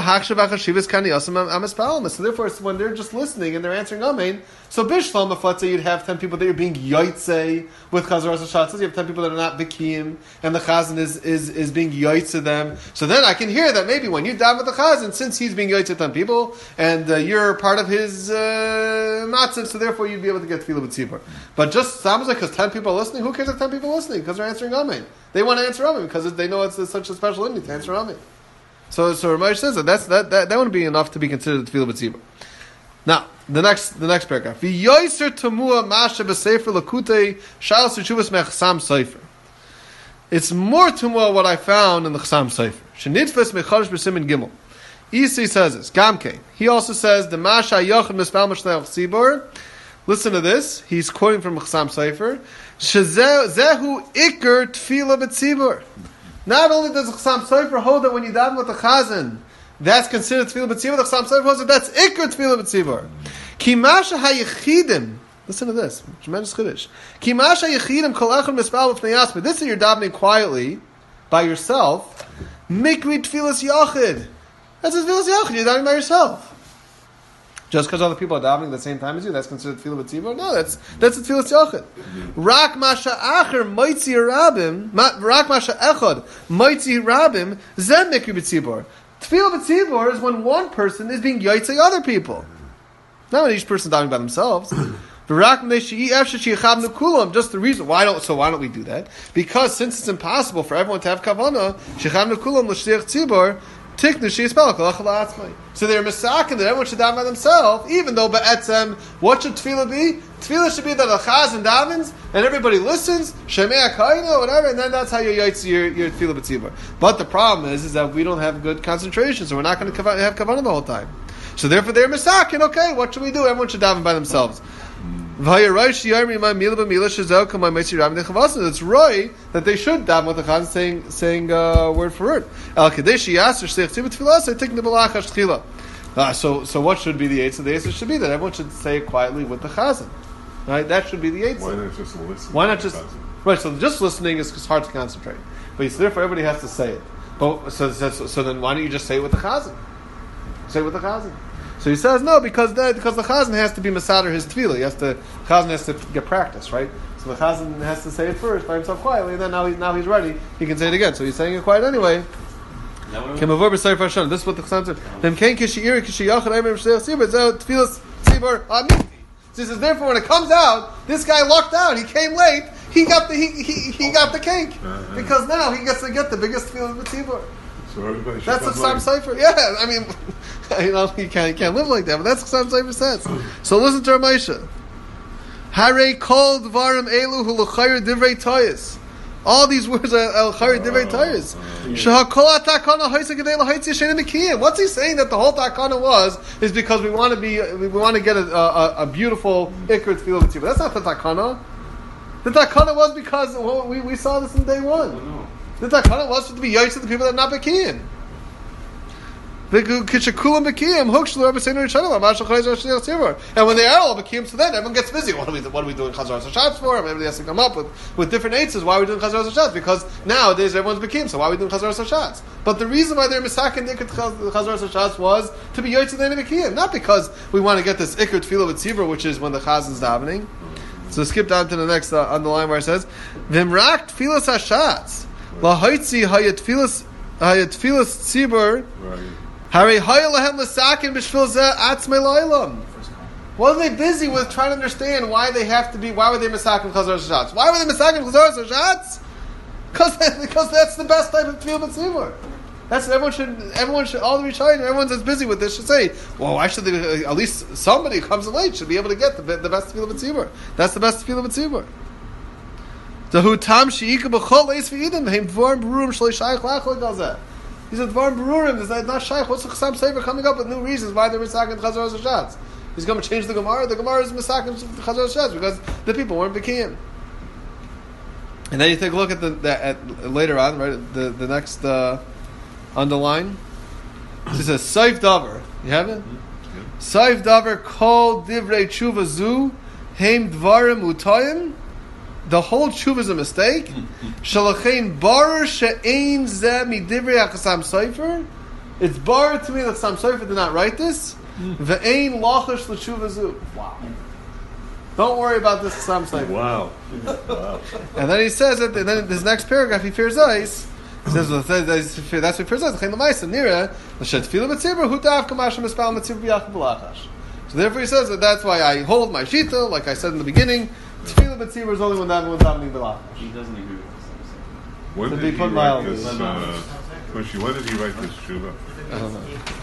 [SPEAKER 1] it's when they're just listening and they're answering Amen. So Bishlam, if let's say you'd have ten people that you're being Yoitze with Chazar Hashatzas, you have ten people that are not Bikim, and the Chazan is, is, is being Yoitze them. So then I can hear that maybe when you daven with the Chazan, since he's being Yoitze ten people, and uh, you're part of his uh, Matzah, so therefore you'd be able to get Tefillah B'tzibur. But just sounds like because ten people are listening, who cares if ten people are listening? Because they're answering Amen. They want to answer Amen because they know it's uh, such a special need to answer Amen. So, so Ramesh says that that's, that that that wouldn't be enough to be considered tefillah b'tzibur. Now, the next the next paragraph. V'yoyser tamua masha b'sefer lakutei shalos teshuvas mechsam sefer. It's more tamua what I found in the chsam sefer. Shenitfes mechadosh b'simin gimel. Isi says this. Gamke. He also says the masha yochad mispal mishnei tzibur. Listen to this. He's quoting from chsam sefer. Shezehu iker tefillah b'tzibur. Not only does the Chassam Sofer hold that when you daven with the Chazan, that's considered Tefillah B'tzibur, the Chassam Sofer holds that that's Iker Tefillah B'tzibur. Ki masha hayechidim, listen to this, tremendous chiddush. Ki masha hayechidim kol echad mispal b'fnei yasmid. This is you're davening quietly, by yourself, mikri Tefillas Yachid. That's a Tefillas Yachid, you're davening by yourself. Just because other people are davening at the same time as you, that's considered tefillah b'tzibur? No, that's that's a tefillah yachid. Rak masha acher moitzi rabim, rak masha echad moitzi rabim zem mikri b'tzibur. Tefillah b'tzibur is when one person is being yotzei other people, not when each person is davening by themselves. Rak meishi efshe sheichad nukulam. Just the reason why don't so why don't we do that? Because since it's impossible for everyone to have kavanah, sheichad nukulam l'shliach tzibur. So they're misakin that everyone should daven by themselves, even though ba'etzem, what should tefillah be? Tefillah should be that a chazan davens and everybody listens, shemei akainu, whatever, and then that's how you yotzi your, your tefillah b'tzibur. But the problem is, is that we don't have good concentration, so we're not going to have kavanah the whole time. So therefore they're misakin. Okay, what should we do? Everyone should daven by themselves. It's right that they should daven with the chazan saying saying uh, word for word. Uh, so so what should be the eitzah? The eitzah should be that everyone should say it quietly with the chazan. Right? That should be the eitzah.
[SPEAKER 6] Why not just listen?
[SPEAKER 1] Why not just right? So just listening is it's hard to concentrate, but so therefore everybody has to say it. But so, so so then why don't you just say it with the chazan? Say it with the chazan. So he says no because the, because the chazan has to be masader his tefillah. He has to chazan has to get practice, right? So the chazan has to say it first by himself quietly, and then now he, now he's ready. He can say it again. So he's saying it quiet anyway. This is what the chazan said. Then kain kishiyir kishiyachad ayim b'shlech tzibur zeh tefillas tzibur amiti. So he says therefore when it comes out, this guy lucked out. He came late. He got the he he, he got the cake uh-huh. because now he gets to get the biggest tefillah of tzibur.
[SPEAKER 6] So everybody should
[SPEAKER 1] that's what Chassam Sofer. Yeah, I mean. You know, you can't, you can't live like that, but that's what Chassam Sofer says. So listen to Ramesha. Hare kol dvarim elu hu l'chayr divrei toyes. All these words are l'chayr divrei toyes. Shehakol hatakana haisa gedei l'haitzi shein mikiyim. What's he saying that the whole takana was is because we want to be we want to get a, a, a beautiful ikr tefillah b'tzibur. That's not the takana. The takana was because well, we we saw this in day one. The takana was to be yoytz to the people that are not bekiyim. And when they are all Bekiyim, so then everyone gets busy. What are we, what are we doing Chazar Hashatz for? Everybody has to come up with, with different answers. Why are we doing Chazar Hashatz? Because nowadays everyone's Bekiyim, so why are we doing Chazar Hashatz? But the reason why they're Misakin Ikr Chazar Hashatz was to be Yotzei Leina Bekiyim, not because we want to get this Ikr Tefillah with Tzibur, which is when the Chaz is davening. So skip down to the next uh, on the line where it says, "Vimrak Tfilas Hashatz laHoitzi Hayat Tfilas Hayat Tfilas Tzibur Hari Hayat Lahem Lasakin B'Shvil Zeh Atzmei La'olam." What are they busy with trying to understand why they have to be? Why were they Misakin Chazar Hashatz? Why were they Misakin Chazar Hashatz? Because because that's the best type of Tfilah Tzibur. That's everyone should. Everyone should. All the Rishonim, everyone that's busy with this should say, "Well, why should they? At least somebody who comes late should be able to get the, the best tefillah b'tzibur. That's the best tefillah b'tzibur." The hutam sheika b'chol leis v'idem heim dvarim berurim shlei shaykh lachol gazeh. He said dvarim berurim is not shaykh. What's the Chassam Sofer coming up with new reasons why they're misakin Chazar Hashatz? He's going to change the Gemara. The Gemara is misakin Chazar Hashatz because the people weren't bekiyim. And then you take a look at the, the at later on, right? The the next. Uh, Underline. This is Saif Davar. You have it? Saif Davar called Divrei Tshuva Zu Heim Dvarim Utayim. The whole tshuva is a mistake. Shalachein Barer She'ein Zeh Midivrei HaChassam Sofer. It's bar to me that Chassam Sofer did not write this. Ve'ein Lachash L'Tshuva Zu. Wow. Don't worry about this Chassam Sofer.
[SPEAKER 6] Wow. Wow.
[SPEAKER 1] And then he says that. And then this next paragraph he fears ice. He says, well, that's what first says. So therefore he says that that's why I hold my shita, like I said in the beginning. Tefillah b'tzibur is only when everyone's davening b'lachash.
[SPEAKER 2] He doesn't agree with
[SPEAKER 6] When
[SPEAKER 1] To
[SPEAKER 6] did
[SPEAKER 1] be
[SPEAKER 6] he
[SPEAKER 1] put
[SPEAKER 6] write
[SPEAKER 1] mildly.
[SPEAKER 6] this? Uh, Moshe, when did he write this tshuva?
[SPEAKER 1] I don't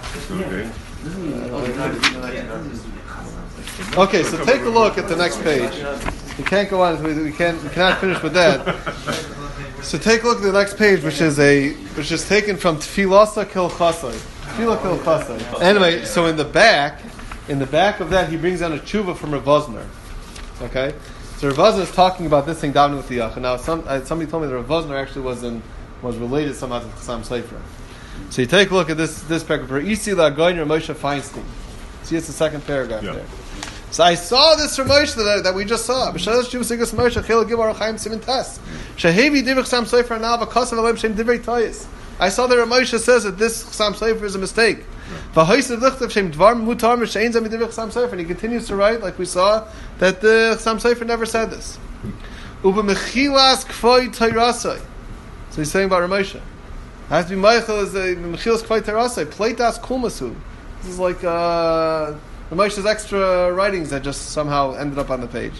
[SPEAKER 1] know.
[SPEAKER 6] Okay.
[SPEAKER 1] Okay, so take a look at the next page. We can't go on. We can't. We cannot finish with that. So take a look at the next page, which is a which is taken from Tfilasa Kilchasai. Tefillah Kilchasai. Anyway, so in the back, in the back of that, he brings down a tshuva from Rav Vosner. Okay, so Rav Vosner is talking about this thing down with the Yach. Now, some uh, somebody told me that Rav Vosner actually was in was related somehow to Chassam Sofer. So you take a look at this this paragraph. Isi la Goiner Moshe Feinstein. See, it's the second paragraph
[SPEAKER 6] Yeah.
[SPEAKER 1] there. So I saw this from Moshe that, that we just saw. I saw that Moshe says that this Chassam Sofer is a mistake. And he continues to write, like we saw, that the Chassam Sofer never said this. So he's saying about Ramosha. Has to be Michael as a Mechilas Kvay Terasai, Pleitas Kulmasu. This is like uh Ramosha's extra writings that just somehow ended up on the page.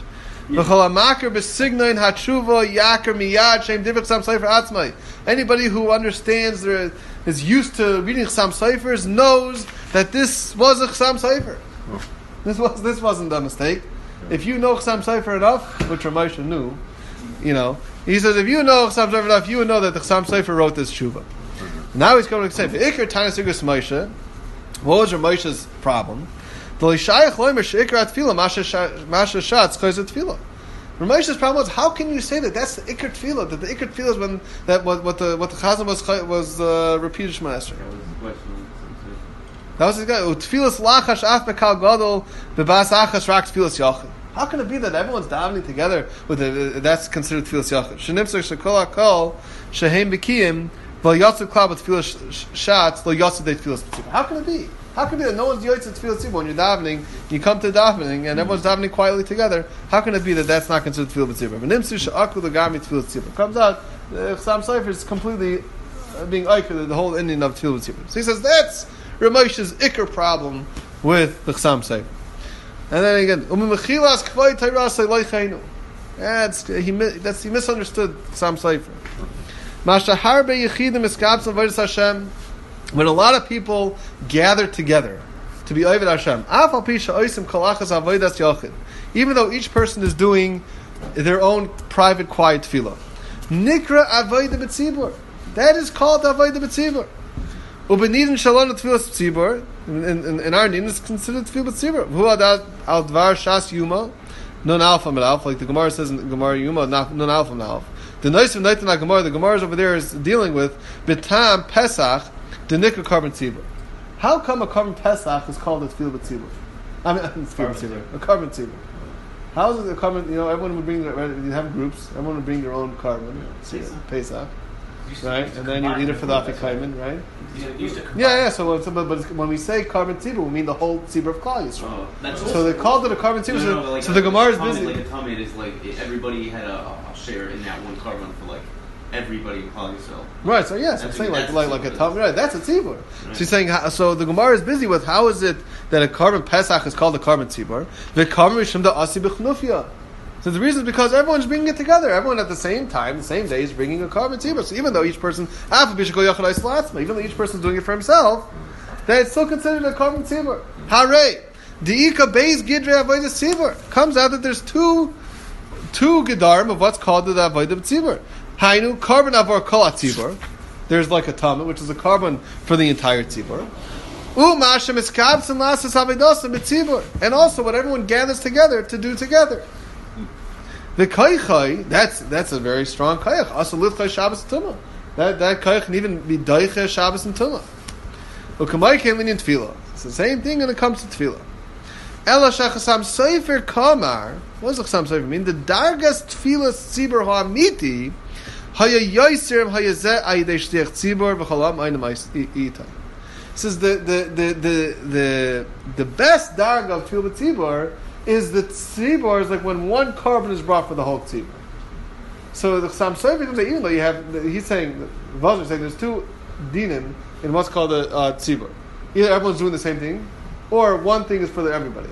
[SPEAKER 1] Anybody who understands or is used to reading Chassam Sofers knows that this was a Chassam Sofer. This was this wasn't a mistake. If you know Chassam Sofer enough, which Ramosha knew, you know, he says if you know Chassam Sofer enough, you would know that the Chassam Sofer wrote this tshuva. Now he's going to say, "Ikar Tanis Igros Moshe." What was Ramosha's problem? Ramosha's problem was, how can you say that that's the Ikar Tefillah? That the Ikar Tefillah is when that what, what the what the Chazan was was uh, repeated Shema Esrei. That was his guy. Tefillas lachash af mekal gadol bebas achas rak tefillas yachid. How can it be that everyone's davening together with it? That's considered tefillas yachid. Shenimser shekol hakol shehem bekiyim v'lo yatsu klal b'tefillas shatz lo yatsu de tefillas b'tzibur. How can it be? How can it be that no one's yotzei tefillas b'tzibur when you're davening? You come to davening and everyone's davening quietly together. How can it be that that's not considered tefillas b'tzibur? V'nimser she'aku l'gami tefillas b'tzibur. Comes out the Chassam Sofer is completely uh, being aiked the whole ending of tefillas b'tzibur. So he says that's Ramosha's ikar problem with the Chassam Sofer. And then again, u'mimechilas kvay tayrasei loichenu. That's he that's he misunderstood Chassam Sofer. Masha harbe yechidim eskabsim v'aydas Hashem. When a lot of people gather together to be Oved Hashem, af al pi she'osim kol achas avodas yachid, even though each person is doing their own private quiet tefillah, nikra avodah b'tzibur. That is called avodah b'tzibur. Ubenidin shalom tefillas b'tzibur. In, in our name, it's considered tefillah b'tzibur. Who adat al dvar shas yuma non alpha mit alpha, like the Gemara says in Gemara Yuma non alpha mit alpha. The nice of night Gemara, the Gemara over there is dealing with bitam pesach the nikra carbon tzibur. How come a carbon Pesach is called a Tefillah B'tzibur? I mean, Tefillah B'tzibur, a carbon Tzibur. How is it a carbon? You know, everyone would bring. Their, you have groups. Everyone would bring their own carbon.
[SPEAKER 2] Pesach.
[SPEAKER 1] Pesach,
[SPEAKER 4] Used to-
[SPEAKER 1] right?
[SPEAKER 4] used to
[SPEAKER 1] And then you
[SPEAKER 4] combine
[SPEAKER 1] eat it
[SPEAKER 4] them.
[SPEAKER 1] for the Afikaimon, right?
[SPEAKER 4] Used to- used to combine.
[SPEAKER 1] Yeah, yeah. So, it's- but, but when we say carbon Tzibur, we mean the whole Tzibur of Klal Yisrael.
[SPEAKER 2] Oh, that's
[SPEAKER 1] So they called it a carbon
[SPEAKER 2] No,
[SPEAKER 1] Tzibur.
[SPEAKER 2] no, no,
[SPEAKER 1] So,
[SPEAKER 2] like
[SPEAKER 1] so
[SPEAKER 2] a-
[SPEAKER 1] the Gemara is
[SPEAKER 2] Talmud,
[SPEAKER 1] busy.
[SPEAKER 2] Like a Talmud is like everybody had a, a share in that one carbon for like everybody in Klal Yisrael.
[SPEAKER 1] Right, so yes, I'm
[SPEAKER 2] That's
[SPEAKER 1] saying
[SPEAKER 2] a-
[SPEAKER 1] like
[SPEAKER 2] that's
[SPEAKER 1] like
[SPEAKER 2] a
[SPEAKER 1] like a
[SPEAKER 2] tzibur.
[SPEAKER 1] Talmud, right? That's a tzibur.
[SPEAKER 2] Right.
[SPEAKER 1] She's saying how, so. The Gemara is busy with how is it that a carbon Pesach is called a carbon tzibur? The carbon rishim da asi b'chnufia. So the reason is because everyone's bringing it together. Everyone at the same time, the same day, is bringing a carbon tzibur. So even though each person, even though each person is doing it for himself, then it's still considered a carbon tzibur. Hooray! Diika beis gidrei avodah tzibur. Comes out that there's two two gedarim of what's called the avodah tzibur. Hainu carbon avor kol tzibur. There's like a tama, which is a carbon for the entire tzibur. Umashem iskabs and lasas avodah b'tzibur, and also what everyone gathers together to do together. The kaichai, that's that's a very strong kaich. Also lichai Shabbos and Tumah. That that kaich can even be daiche Shabbos and Tumah. Ukamai came in tefillah. It's the same thing when it comes to tefillah. Ela shachasam sefer kamar. What does chasam sefer mean? The dargas tefillah tzibur ha'amiti haya yoiserem haya zeh ayidei shtiach tzibur v'cholam einam ita. Says the the the the the the best darga of tefillah tzibur is the tzibur is like when one carbon is brought for the whole tzibur. So the chasam sefer, even though you have, he's saying, Vazir is saying there's two dinim in what's called a uh, tzibur. Either everyone's doing the same thing, or one thing is for the, everybody.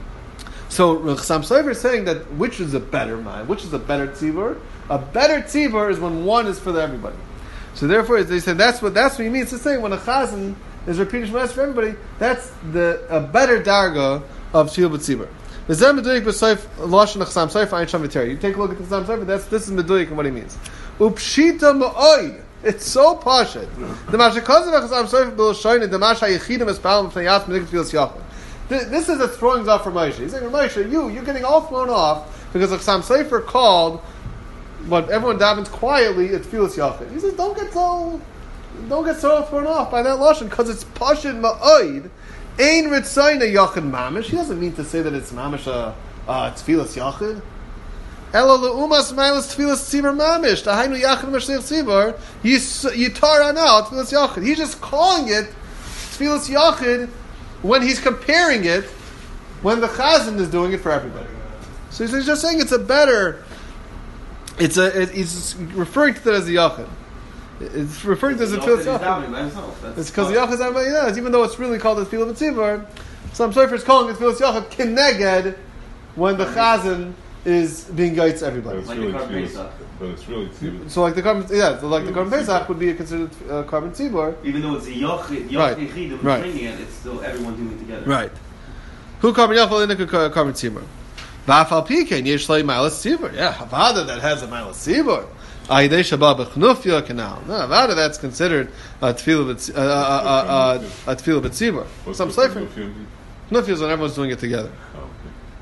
[SPEAKER 1] So Chasam Sofer is saying that which is a better mind, which is a better tzibur? A better tzibur is when one is for the everybody. So therefore, they said that's what that's what he means to say when a chazan is repeating Shema for everybody. That's the a better darga of tefillah b'tzibur. You take a look at the Chasam Sofer. That's this is meduik and what he means. Upshita ma'oid. It's so pashut. The mashakazav Chasam Sofer b'l'shoyin the mash hayichidim espalm fnayat medik tefillas yachid. This is a throwing off for Moshe. He's saying, Moshe, you you're getting all thrown off because the Chasam Sofer called what everyone davens quietly at tefillas yachid. He says, don't get so don't get so thrown off by that lashon because it's pashut ma'oid. Ein ritzayna yachid mamish. He doesn't mean to say that it's mamish a uh, tefillas yachid. Ela leumas mailas tefillas tzibur mamish. Tahainu yachid mashliach tzibur. Yitar anal tefillas yachid. He's just calling it tefillas yachid when he's comparing it when the chazan is doing it for everybody. So he's just saying it's a better. It's a. It, he's referring to that as the yachid. It's referring to as a tefillas yachid. It's because the yachid is everybody knows, even though it's really called the tefillah b'tzibur. Some sofer is calling it tefillas yachid kineged when the chazan is being yaitz
[SPEAKER 6] But
[SPEAKER 1] everybody.
[SPEAKER 6] it's
[SPEAKER 2] Like
[SPEAKER 6] really
[SPEAKER 2] the carbon
[SPEAKER 6] tzibur.
[SPEAKER 2] Pesach.
[SPEAKER 6] But it's really tzibur.
[SPEAKER 1] So like the carbon, yeah, so like the carbon
[SPEAKER 6] Tzibur.
[SPEAKER 1] pesach would be considered uh, carbon tzibur.
[SPEAKER 2] Even though it's a yochid,
[SPEAKER 1] Right.
[SPEAKER 2] yochid,
[SPEAKER 1] Right.
[SPEAKER 2] bringing it, it's still everyone doing it together.
[SPEAKER 1] Right. Who carbon yachol in the carbon tzibur? Va'afal pikein yesh lei milas tzibur. Yeah, havada that has a milas tzibur. Ayidei shabbat b'chnufya canal. No, havada that's considered a tefillah b'tz- uh, uh, uh, uh, a tefillah b'tzibur.
[SPEAKER 6] What's
[SPEAKER 1] Some
[SPEAKER 6] the
[SPEAKER 1] sefer.
[SPEAKER 6] Knufium?
[SPEAKER 1] Chnufya is when everyone's doing it together.
[SPEAKER 6] Oh, okay.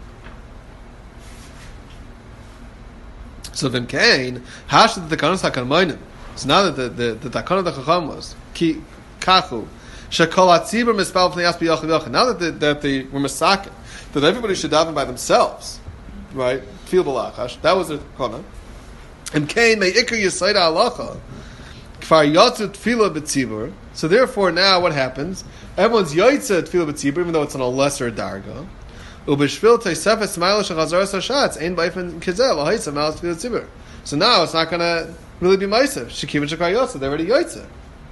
[SPEAKER 1] So then Cain, how should the takanos hakalmoinim? So now that the the, the takon of the chacham was ki kachu shekol hatzibur mispal pnei yas b'yachid yachid. Now that the, that they were masakin, that everybody should daven by themselves, right? Feel b'lachash. That was the takana. And Cain may ikar yisayda halacha kfar yatzu tefillah b'tzibur. So therefore, now what happens? Everyone's yaitza tefillah b'tzibur, even though it's on a lesser darga. Ubishvil teisefes ma'ila shechazaras hashatz ein baifen kizel lahaysa ma'alas tefillah tzibur. So now it's not going to really be ma'asav. Shekiv and shekar yotza, they're already yaitza.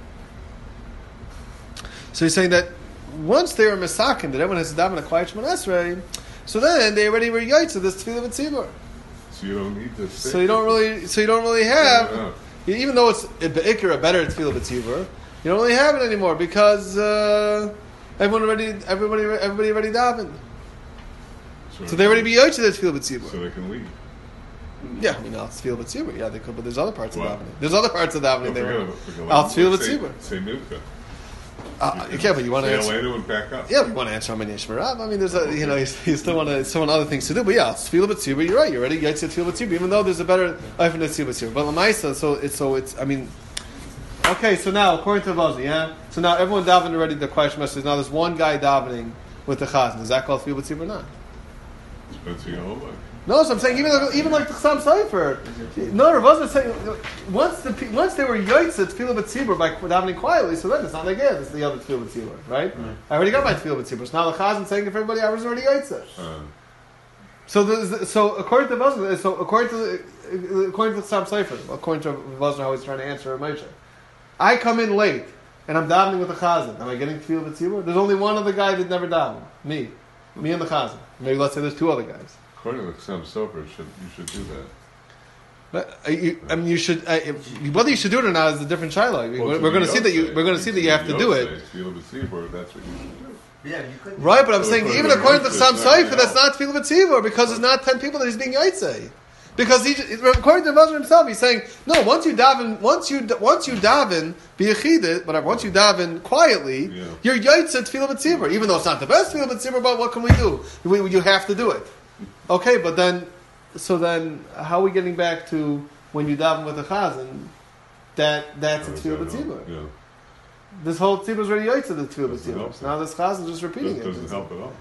[SPEAKER 1] So he's saying that once they were misakin, that everyone has to daven a quiet Shemon Esrei, so then they already were yaitza this tefillah b'tzibur.
[SPEAKER 6] So you don't need to say.
[SPEAKER 1] So you don't really, so you don't really have,
[SPEAKER 6] Yeah.
[SPEAKER 1] even though it's a be'ikr, a better tefillah b'tzibur, you don't really have it anymore because uh, everyone already, everybody, everybody already davened. So they already be yaitza this tefillah b'tzibur.
[SPEAKER 6] So they can leave.
[SPEAKER 1] Yeah, I mean, al tefillah b'tzibur. Yeah, they could, but there's other parts
[SPEAKER 6] Well,
[SPEAKER 1] of davening. There's other parts of davening.
[SPEAKER 6] Don't
[SPEAKER 1] They
[SPEAKER 6] forget
[SPEAKER 1] were
[SPEAKER 6] about the
[SPEAKER 1] al tefillah
[SPEAKER 6] Say-
[SPEAKER 1] b'tzibur.
[SPEAKER 6] Say Milka.
[SPEAKER 1] Uh, you can't, but you want to
[SPEAKER 6] Say
[SPEAKER 1] answer.
[SPEAKER 6] Elena and back up.
[SPEAKER 1] Yeah, but you want to answer Amani Shmarav. I mean, there's a, you know, you, you still want to, still want other things to do. But yeah, tefillah b'tzibur. You're right. You're already yaitza tefillah b'tzibur, even though there's a better life in the tefillah b'tzibur. But lamaisa, so it's so it's. I mean, Okay, so now according to Vazi, yeah. So now everyone davened already. The question is now there's one guy davening with the chazan. Is that called tefillah b'tzibur or not?
[SPEAKER 6] That's your whole life.
[SPEAKER 1] No, so I'm saying even like, even like the Chassam Sofer. No, Rav was saying once the pe- once they were yotzet tefillah b'tzibur by davening quietly, so then it's not like yeah, it's the other tefillah b'tzibur, right?
[SPEAKER 6] Right.
[SPEAKER 1] I already got my tefillah b'tzibur. So now the chazan saying if everybody I was already yotzet.
[SPEAKER 6] Uh,
[SPEAKER 1] So the, so according to Vazner, so according to the, according to the Chassam Sofer, according to Vazner how he's trying to answer Moshe, I come in late and I'm davening with the chazan. Am I getting tefillah b'tzibur? There's only one other guy that never davened. Me, me and the chazan. Maybe let's say there's two other guys.
[SPEAKER 6] according to some sofer, should you should do that.
[SPEAKER 1] But uh, you, I mean, you should. Uh, whether you should do it or not is a different shiloh. I mean,
[SPEAKER 6] Well,
[SPEAKER 1] we're
[SPEAKER 6] to
[SPEAKER 1] we're going
[SPEAKER 6] the
[SPEAKER 1] to see that you.
[SPEAKER 6] Yotzei,
[SPEAKER 1] We're going to see that you have to do it,
[SPEAKER 6] Tefillah b'tzibur, that's what you should do.
[SPEAKER 5] Yeah, you could.
[SPEAKER 1] right? But I'm
[SPEAKER 6] So
[SPEAKER 1] saying
[SPEAKER 6] according
[SPEAKER 1] even
[SPEAKER 6] to
[SPEAKER 1] according to
[SPEAKER 6] Moshe,
[SPEAKER 1] Chassam
[SPEAKER 6] it's not
[SPEAKER 1] Sofer, that's not tefillah b'tzibur because it's not ten people that he's being yotzei. Because he, according to Vazner himself, he's saying no. Once you daven, once you once you daven be yechidit, whatever. Once you daven quietly,
[SPEAKER 6] Yeah.
[SPEAKER 1] you're yotzei tefillah b'tzibur. Even though it's not the best tefillah b'tzibur, but what can we do? We, you have to do it. Okay, but then, so then, how are we getting back to when you daven with a chazan? That that's a
[SPEAKER 6] Or is
[SPEAKER 1] tefillah
[SPEAKER 6] that
[SPEAKER 1] b'tzibur.
[SPEAKER 6] help? Yeah.
[SPEAKER 1] This whole tefillah is already yotzei the tefillah
[SPEAKER 6] Doesn't
[SPEAKER 1] b'tzibur.
[SPEAKER 6] help.
[SPEAKER 1] So now this chazan is just repeating
[SPEAKER 6] That doesn't
[SPEAKER 1] it.
[SPEAKER 6] help at all.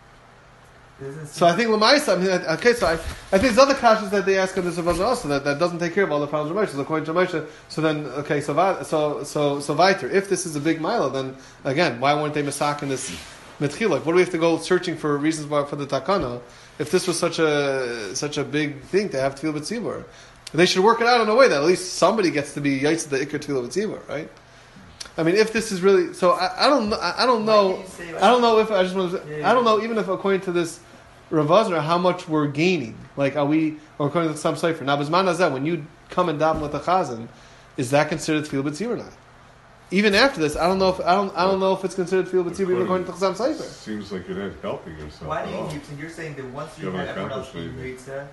[SPEAKER 1] So I think Lamaisa, I mean, okay, so I, I think there's other questions that they ask on this Ravazar also that, that doesn't take care of all the problems of Moshe. So according to Moshe, so then, okay, so va- so so so weiter. If this is a big mila, then again, why weren't they masaking this mitchila? What do we have to go searching for reasons why for the takana? If this was such a such a big thing to have tefillah b'tzibur, they should work it out in a way that at least somebody gets to be yaitz the ikar tefillah b'tzibur, right? I mean, if this is really so, I, I don't know. I, I don't know.
[SPEAKER 5] Why can't you say, like-
[SPEAKER 1] I don't know if I just want to.
[SPEAKER 5] Yeah, yeah.
[SPEAKER 1] I don't know even if according to this Rav Vazner, how much we're gaining. Like, are we, or according to some cipher. Now, Bizman Hazeh, when you come and daven with a chazan, is that considered tefillah b'tzibur or not? Even after this, I don't know if I don't I don't know if it's considered tefillah b'tzibur even according to some cipher.
[SPEAKER 6] Seems like you're not helping yourself.
[SPEAKER 5] Why
[SPEAKER 6] at
[SPEAKER 5] do you?
[SPEAKER 6] all.
[SPEAKER 5] You- You're saying that once you
[SPEAKER 6] You
[SPEAKER 5] have
[SPEAKER 6] haven't
[SPEAKER 5] everyone else
[SPEAKER 6] accomplished
[SPEAKER 5] being
[SPEAKER 6] anything.
[SPEAKER 5] Yitzhak,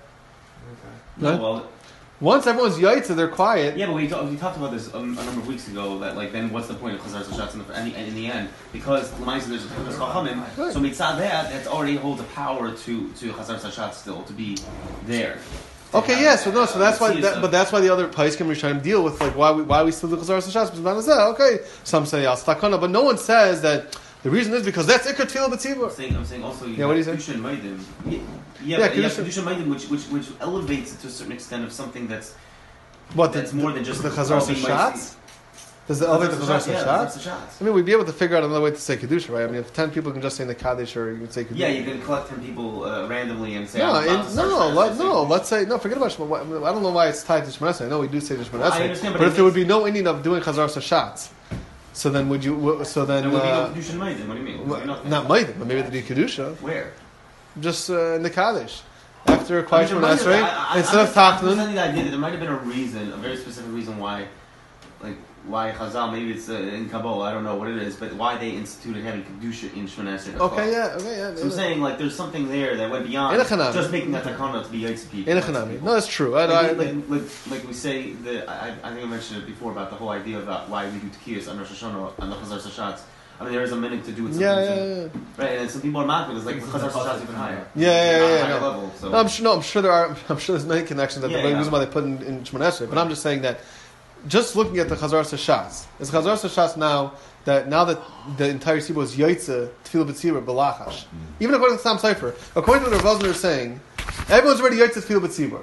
[SPEAKER 2] No,
[SPEAKER 1] Huh?
[SPEAKER 2] well,
[SPEAKER 1] Once everyone's yaitza, they're quiet.
[SPEAKER 2] yeah, but we, talk, we talked about this um, a number of weeks ago. That like, then what's the point of chazar shots in the in the, in the end? Because l'maisa there's there's chachamim,
[SPEAKER 1] Right.
[SPEAKER 2] so mitzad that that already holds a power to to chazar shots still to be there. To
[SPEAKER 1] Okay,
[SPEAKER 2] have,
[SPEAKER 1] yeah, so no, so
[SPEAKER 2] uh,
[SPEAKER 1] that's why,
[SPEAKER 2] mitzvahs
[SPEAKER 1] that,
[SPEAKER 2] of-
[SPEAKER 1] but that's why the other Paiskim are trying to deal with like why we why we still do Chazar Sashas. Bizman Hazeh, okay, some say Al Stakana, but no one says that the reason is because that's Ikar Tefillah
[SPEAKER 2] I'm
[SPEAKER 1] B'tzibur.
[SPEAKER 2] saying, I'm saying also you
[SPEAKER 1] Yeah, what do you say?
[SPEAKER 2] Kedusha and Maidim. Yeah,
[SPEAKER 1] Yeah,
[SPEAKER 2] yeah, but you have
[SPEAKER 1] Kedusha-
[SPEAKER 2] Kedusha and Maidim, which, which, which elevates it to a certain extent of something that's
[SPEAKER 1] What the,
[SPEAKER 2] that's more than just
[SPEAKER 1] the Chazar
[SPEAKER 2] all being
[SPEAKER 1] Sashas? Does it elevate the Chazar
[SPEAKER 2] Yeah,
[SPEAKER 1] Sashas?
[SPEAKER 2] that's shots.
[SPEAKER 1] I mean, we'd be able to figure out another way to say Kedusha, right? I mean, if ten people can just say the Kaddish or you can say Kedusha.
[SPEAKER 2] Yeah, you can collect ten people uh, randomly and say,
[SPEAKER 1] No,
[SPEAKER 2] I'm about
[SPEAKER 1] in,
[SPEAKER 2] to start
[SPEAKER 1] no,
[SPEAKER 2] Shemona
[SPEAKER 1] let,
[SPEAKER 2] Esrei.
[SPEAKER 1] no. Let's say no. Forget about Shemona. I don't know why it's tied to Shemona Esrei. I know we do say Shemona
[SPEAKER 2] I
[SPEAKER 1] Esrei,
[SPEAKER 2] understand,
[SPEAKER 1] but,
[SPEAKER 2] but
[SPEAKER 1] if
[SPEAKER 2] it
[SPEAKER 1] there would
[SPEAKER 2] makes-
[SPEAKER 1] be no ending of doing Chazar Sashatz, so then would you? So then,
[SPEAKER 2] There would be
[SPEAKER 1] uh,
[SPEAKER 2] no Kedusha and Maidim. What do you mean?
[SPEAKER 1] well,
[SPEAKER 2] Nothing.
[SPEAKER 1] not Maidim, but maybe they do Kedusha,
[SPEAKER 2] Where?
[SPEAKER 1] just uh, in the Kaddish after a
[SPEAKER 2] I mean,
[SPEAKER 1] Quiet
[SPEAKER 2] there
[SPEAKER 1] Shemona
[SPEAKER 2] might have been-
[SPEAKER 1] Esrei
[SPEAKER 2] I- I-
[SPEAKER 1] instead
[SPEAKER 2] I'm
[SPEAKER 1] of
[SPEAKER 2] just- I'm
[SPEAKER 1] Tachlin.
[SPEAKER 2] presenting the idea that there might have been a reason, a very specific reason why, like why Chazal, maybe it's uh, in Kabbalah, I don't know what it is, but why they instituted having Kedusha in Shemona Esrei.
[SPEAKER 1] Okay, yeah, okay, yeah.
[SPEAKER 2] So I'm
[SPEAKER 1] yeah.
[SPEAKER 2] saying like there's something there that went beyond
[SPEAKER 1] In a Chanami.
[SPEAKER 2] just making that takana to be Yaitse people.
[SPEAKER 1] In a
[SPEAKER 2] Yaitse
[SPEAKER 1] Chanami.
[SPEAKER 2] people.
[SPEAKER 1] No, that's true. I, I,
[SPEAKER 2] Like, like, like, like we say, the, I, I think I mentioned it before about the whole idea about why we do Tekiyas on Rosh Hashanah and the Chazar Sashatz. I mean, there is a minute to do it.
[SPEAKER 1] yeah,
[SPEAKER 2] sometimes,
[SPEAKER 1] yeah, yeah.
[SPEAKER 2] Right, and then some people are mocking it. It's like Chazar Sashatz even higher.
[SPEAKER 1] Yeah, yeah,
[SPEAKER 2] On a
[SPEAKER 1] yeah,
[SPEAKER 2] higher
[SPEAKER 1] no.
[SPEAKER 2] level, so.
[SPEAKER 1] No, I'm sure. No, I'm sure there are. I'm sure there's many connections that
[SPEAKER 2] Yeah,
[SPEAKER 1] the
[SPEAKER 2] yeah.
[SPEAKER 1] reason why they put in, in Shemona Esrei. But I'm just saying that, just looking at the Chazar Sashas, is Chazar Sashas now that now that the entire Sibur is Yaitze Tefillah B'tzibur B'lachash, even according to Sam Cipher, according to what Rav Vazner is saying, everyone's already Yaitze Tefillah B'tzibur.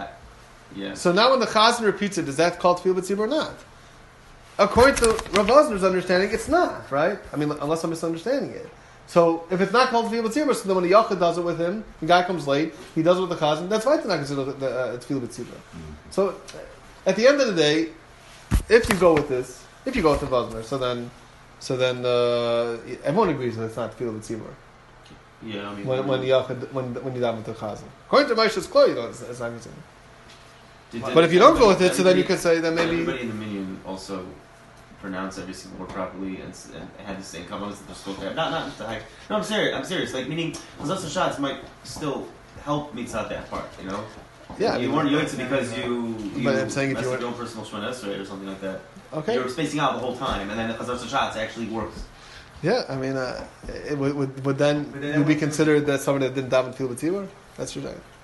[SPEAKER 2] Yeah.
[SPEAKER 1] So now when the Chazan repeats it, does that call Tefillah B'tzibur or not? According to Rav Vazner's understanding, it's not, right? I mean, unless I'm misunderstanding it. So if it's not called Tefillah B'tzibur, so then when the Yachid does it with him, the guy comes late, he does it with the Chazan, that's right, they're not considered the uh, Tefillah B'tzibur. So at the end of the day, if you go with this, if you go with the Vazner, so then, so then uh, everyone agrees that it's not Tefillah B'tzibur
[SPEAKER 2] Yeah, I mean.
[SPEAKER 1] when when the Yachid, when when you daven with the Chazan. According to Moshe's Klo, you know, it's, it's not considered.
[SPEAKER 2] Did-
[SPEAKER 1] But if you don't go with it,
[SPEAKER 2] did
[SPEAKER 1] so then you
[SPEAKER 2] everybody-
[SPEAKER 1] could say that
[SPEAKER 2] did
[SPEAKER 1] maybe.
[SPEAKER 2] everybody in the minion also pronounce every single word properly and, s- and had the same comments that they're supposed to have. Not, not the high. No, I'm serious. I'm serious. Like meaning, Chazar shots might still help mitzvah that part. You know.
[SPEAKER 1] Yeah, I
[SPEAKER 2] you
[SPEAKER 1] mean-
[SPEAKER 2] weren't yoitze because you. you
[SPEAKER 1] But I'm saying if
[SPEAKER 2] messed
[SPEAKER 1] you
[SPEAKER 2] up
[SPEAKER 1] were-
[SPEAKER 2] your own personal Shemona Esrei or something like that.
[SPEAKER 1] Okay.
[SPEAKER 2] You're spacing out the whole time, and then the Chazar shots actually works.
[SPEAKER 1] Yeah, I mean, uh, it would, would would then
[SPEAKER 5] But then
[SPEAKER 1] you be
[SPEAKER 5] everyone-
[SPEAKER 1] considered that somebody that didn't daven Tefillah B'tzibur? That's your thing.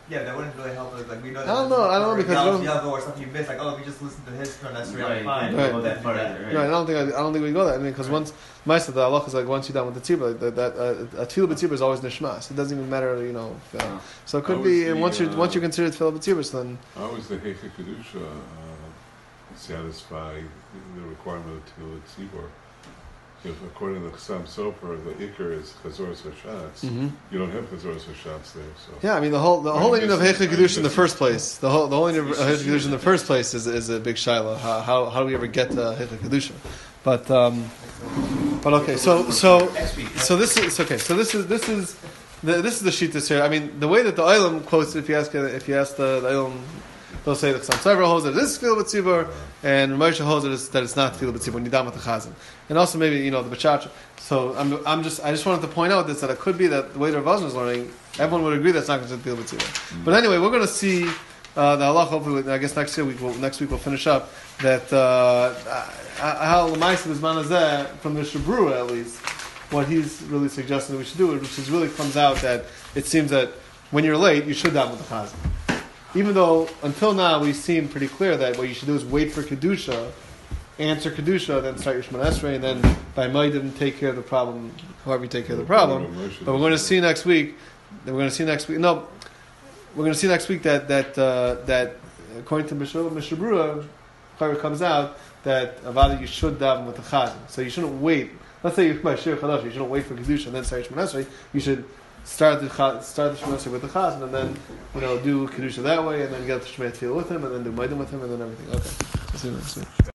[SPEAKER 5] Yeah, that wouldn't really help us. Like we know.
[SPEAKER 1] I don't know, I don't know, because I don't-
[SPEAKER 5] Yavo or something you missed. Like, oh, if you just listen to his turn, that's
[SPEAKER 2] Right,
[SPEAKER 5] fine.
[SPEAKER 2] you
[SPEAKER 1] Right.
[SPEAKER 2] go that far
[SPEAKER 5] Yeah.
[SPEAKER 2] either, right?
[SPEAKER 1] Right, I don't think I, I don't think we go that. I mean, because
[SPEAKER 5] Right.
[SPEAKER 1] once Maisa the halacha is like once you're done with the tzibur, like, that, that uh, a tefillah b'tzibur is always nishmas. It doesn't even matter, you know. If, uh,
[SPEAKER 2] Oh.
[SPEAKER 1] so it could
[SPEAKER 6] How
[SPEAKER 1] be,
[SPEAKER 6] is
[SPEAKER 1] and
[SPEAKER 6] the,
[SPEAKER 1] once you
[SPEAKER 6] uh,
[SPEAKER 1] once you consider tefillah b'tzibur, so then
[SPEAKER 6] How is the Heicha Kedusha uh, satisfy the requirement of Tefillah Tzibor? If according to Chassam Sofer, the Iker is Chazoros Hashatz, you don't have Chazoros Hashatz there, so.
[SPEAKER 1] yeah, I mean the whole the
[SPEAKER 6] Right,
[SPEAKER 1] whole
[SPEAKER 6] this
[SPEAKER 1] meaning of
[SPEAKER 6] is-
[SPEAKER 1] heichah
[SPEAKER 6] right,
[SPEAKER 1] kedusha in the
[SPEAKER 6] this
[SPEAKER 1] first
[SPEAKER 6] is-
[SPEAKER 1] place, the whole the whole meaning of
[SPEAKER 2] It's
[SPEAKER 1] heichah
[SPEAKER 2] just-
[SPEAKER 1] kedusha in the first place is is a big shaila. How, how how do we ever get to heichah kedusha? But um, but okay, so so
[SPEAKER 4] Next week.
[SPEAKER 1] so this is okay. So this is this is the, this is the shittas here. I mean, the way that the Olam quotes, if you ask if you ask the, the Olam, they'll say that some several holds that it is tefillah b'tzibur, and Moshe holds that it's, that it's not tefillah b'tzibur. Nidam with the chazan, and also maybe you know the b'chach. So I'm I'm just I just wanted to point out this that it could be that the way the Rav Wosner is learning, everyone would agree that's not considered tefillah b'tzibur. But anyway, we're going to see. Uh, the halach, hopefully, I guess next year we will, next week we'll finish up that uh, how l'maisa b'zman hazeh from the Shabrua at least what he's really suggesting that we should do, which is really comes out that it seems that when you're late you should daven with the chazan, even though until now we've seen pretty clear that what you should do is wait for kedusha, answer kedusha, then start your Shemona Esrei, and then by Maidim take care of the problem, however you take care of the problem. But we're going to see next week. We're going to see next week. No. We're going to see next week that that uh, that according to Mishabrua, Chayr comes out that Avada you should daven with the chazan. So you shouldn't wait. Let's say you're by Shir Chadash, you shouldn't wait for kedusha and then start Shemona Esrei. You should start the chaz- start the Shemona Esrei with the chazan and then you know do kedusha that way and then get the Shemona Tefillah with him and then do Maidim with him and then everything. Okay, we'll see you next week.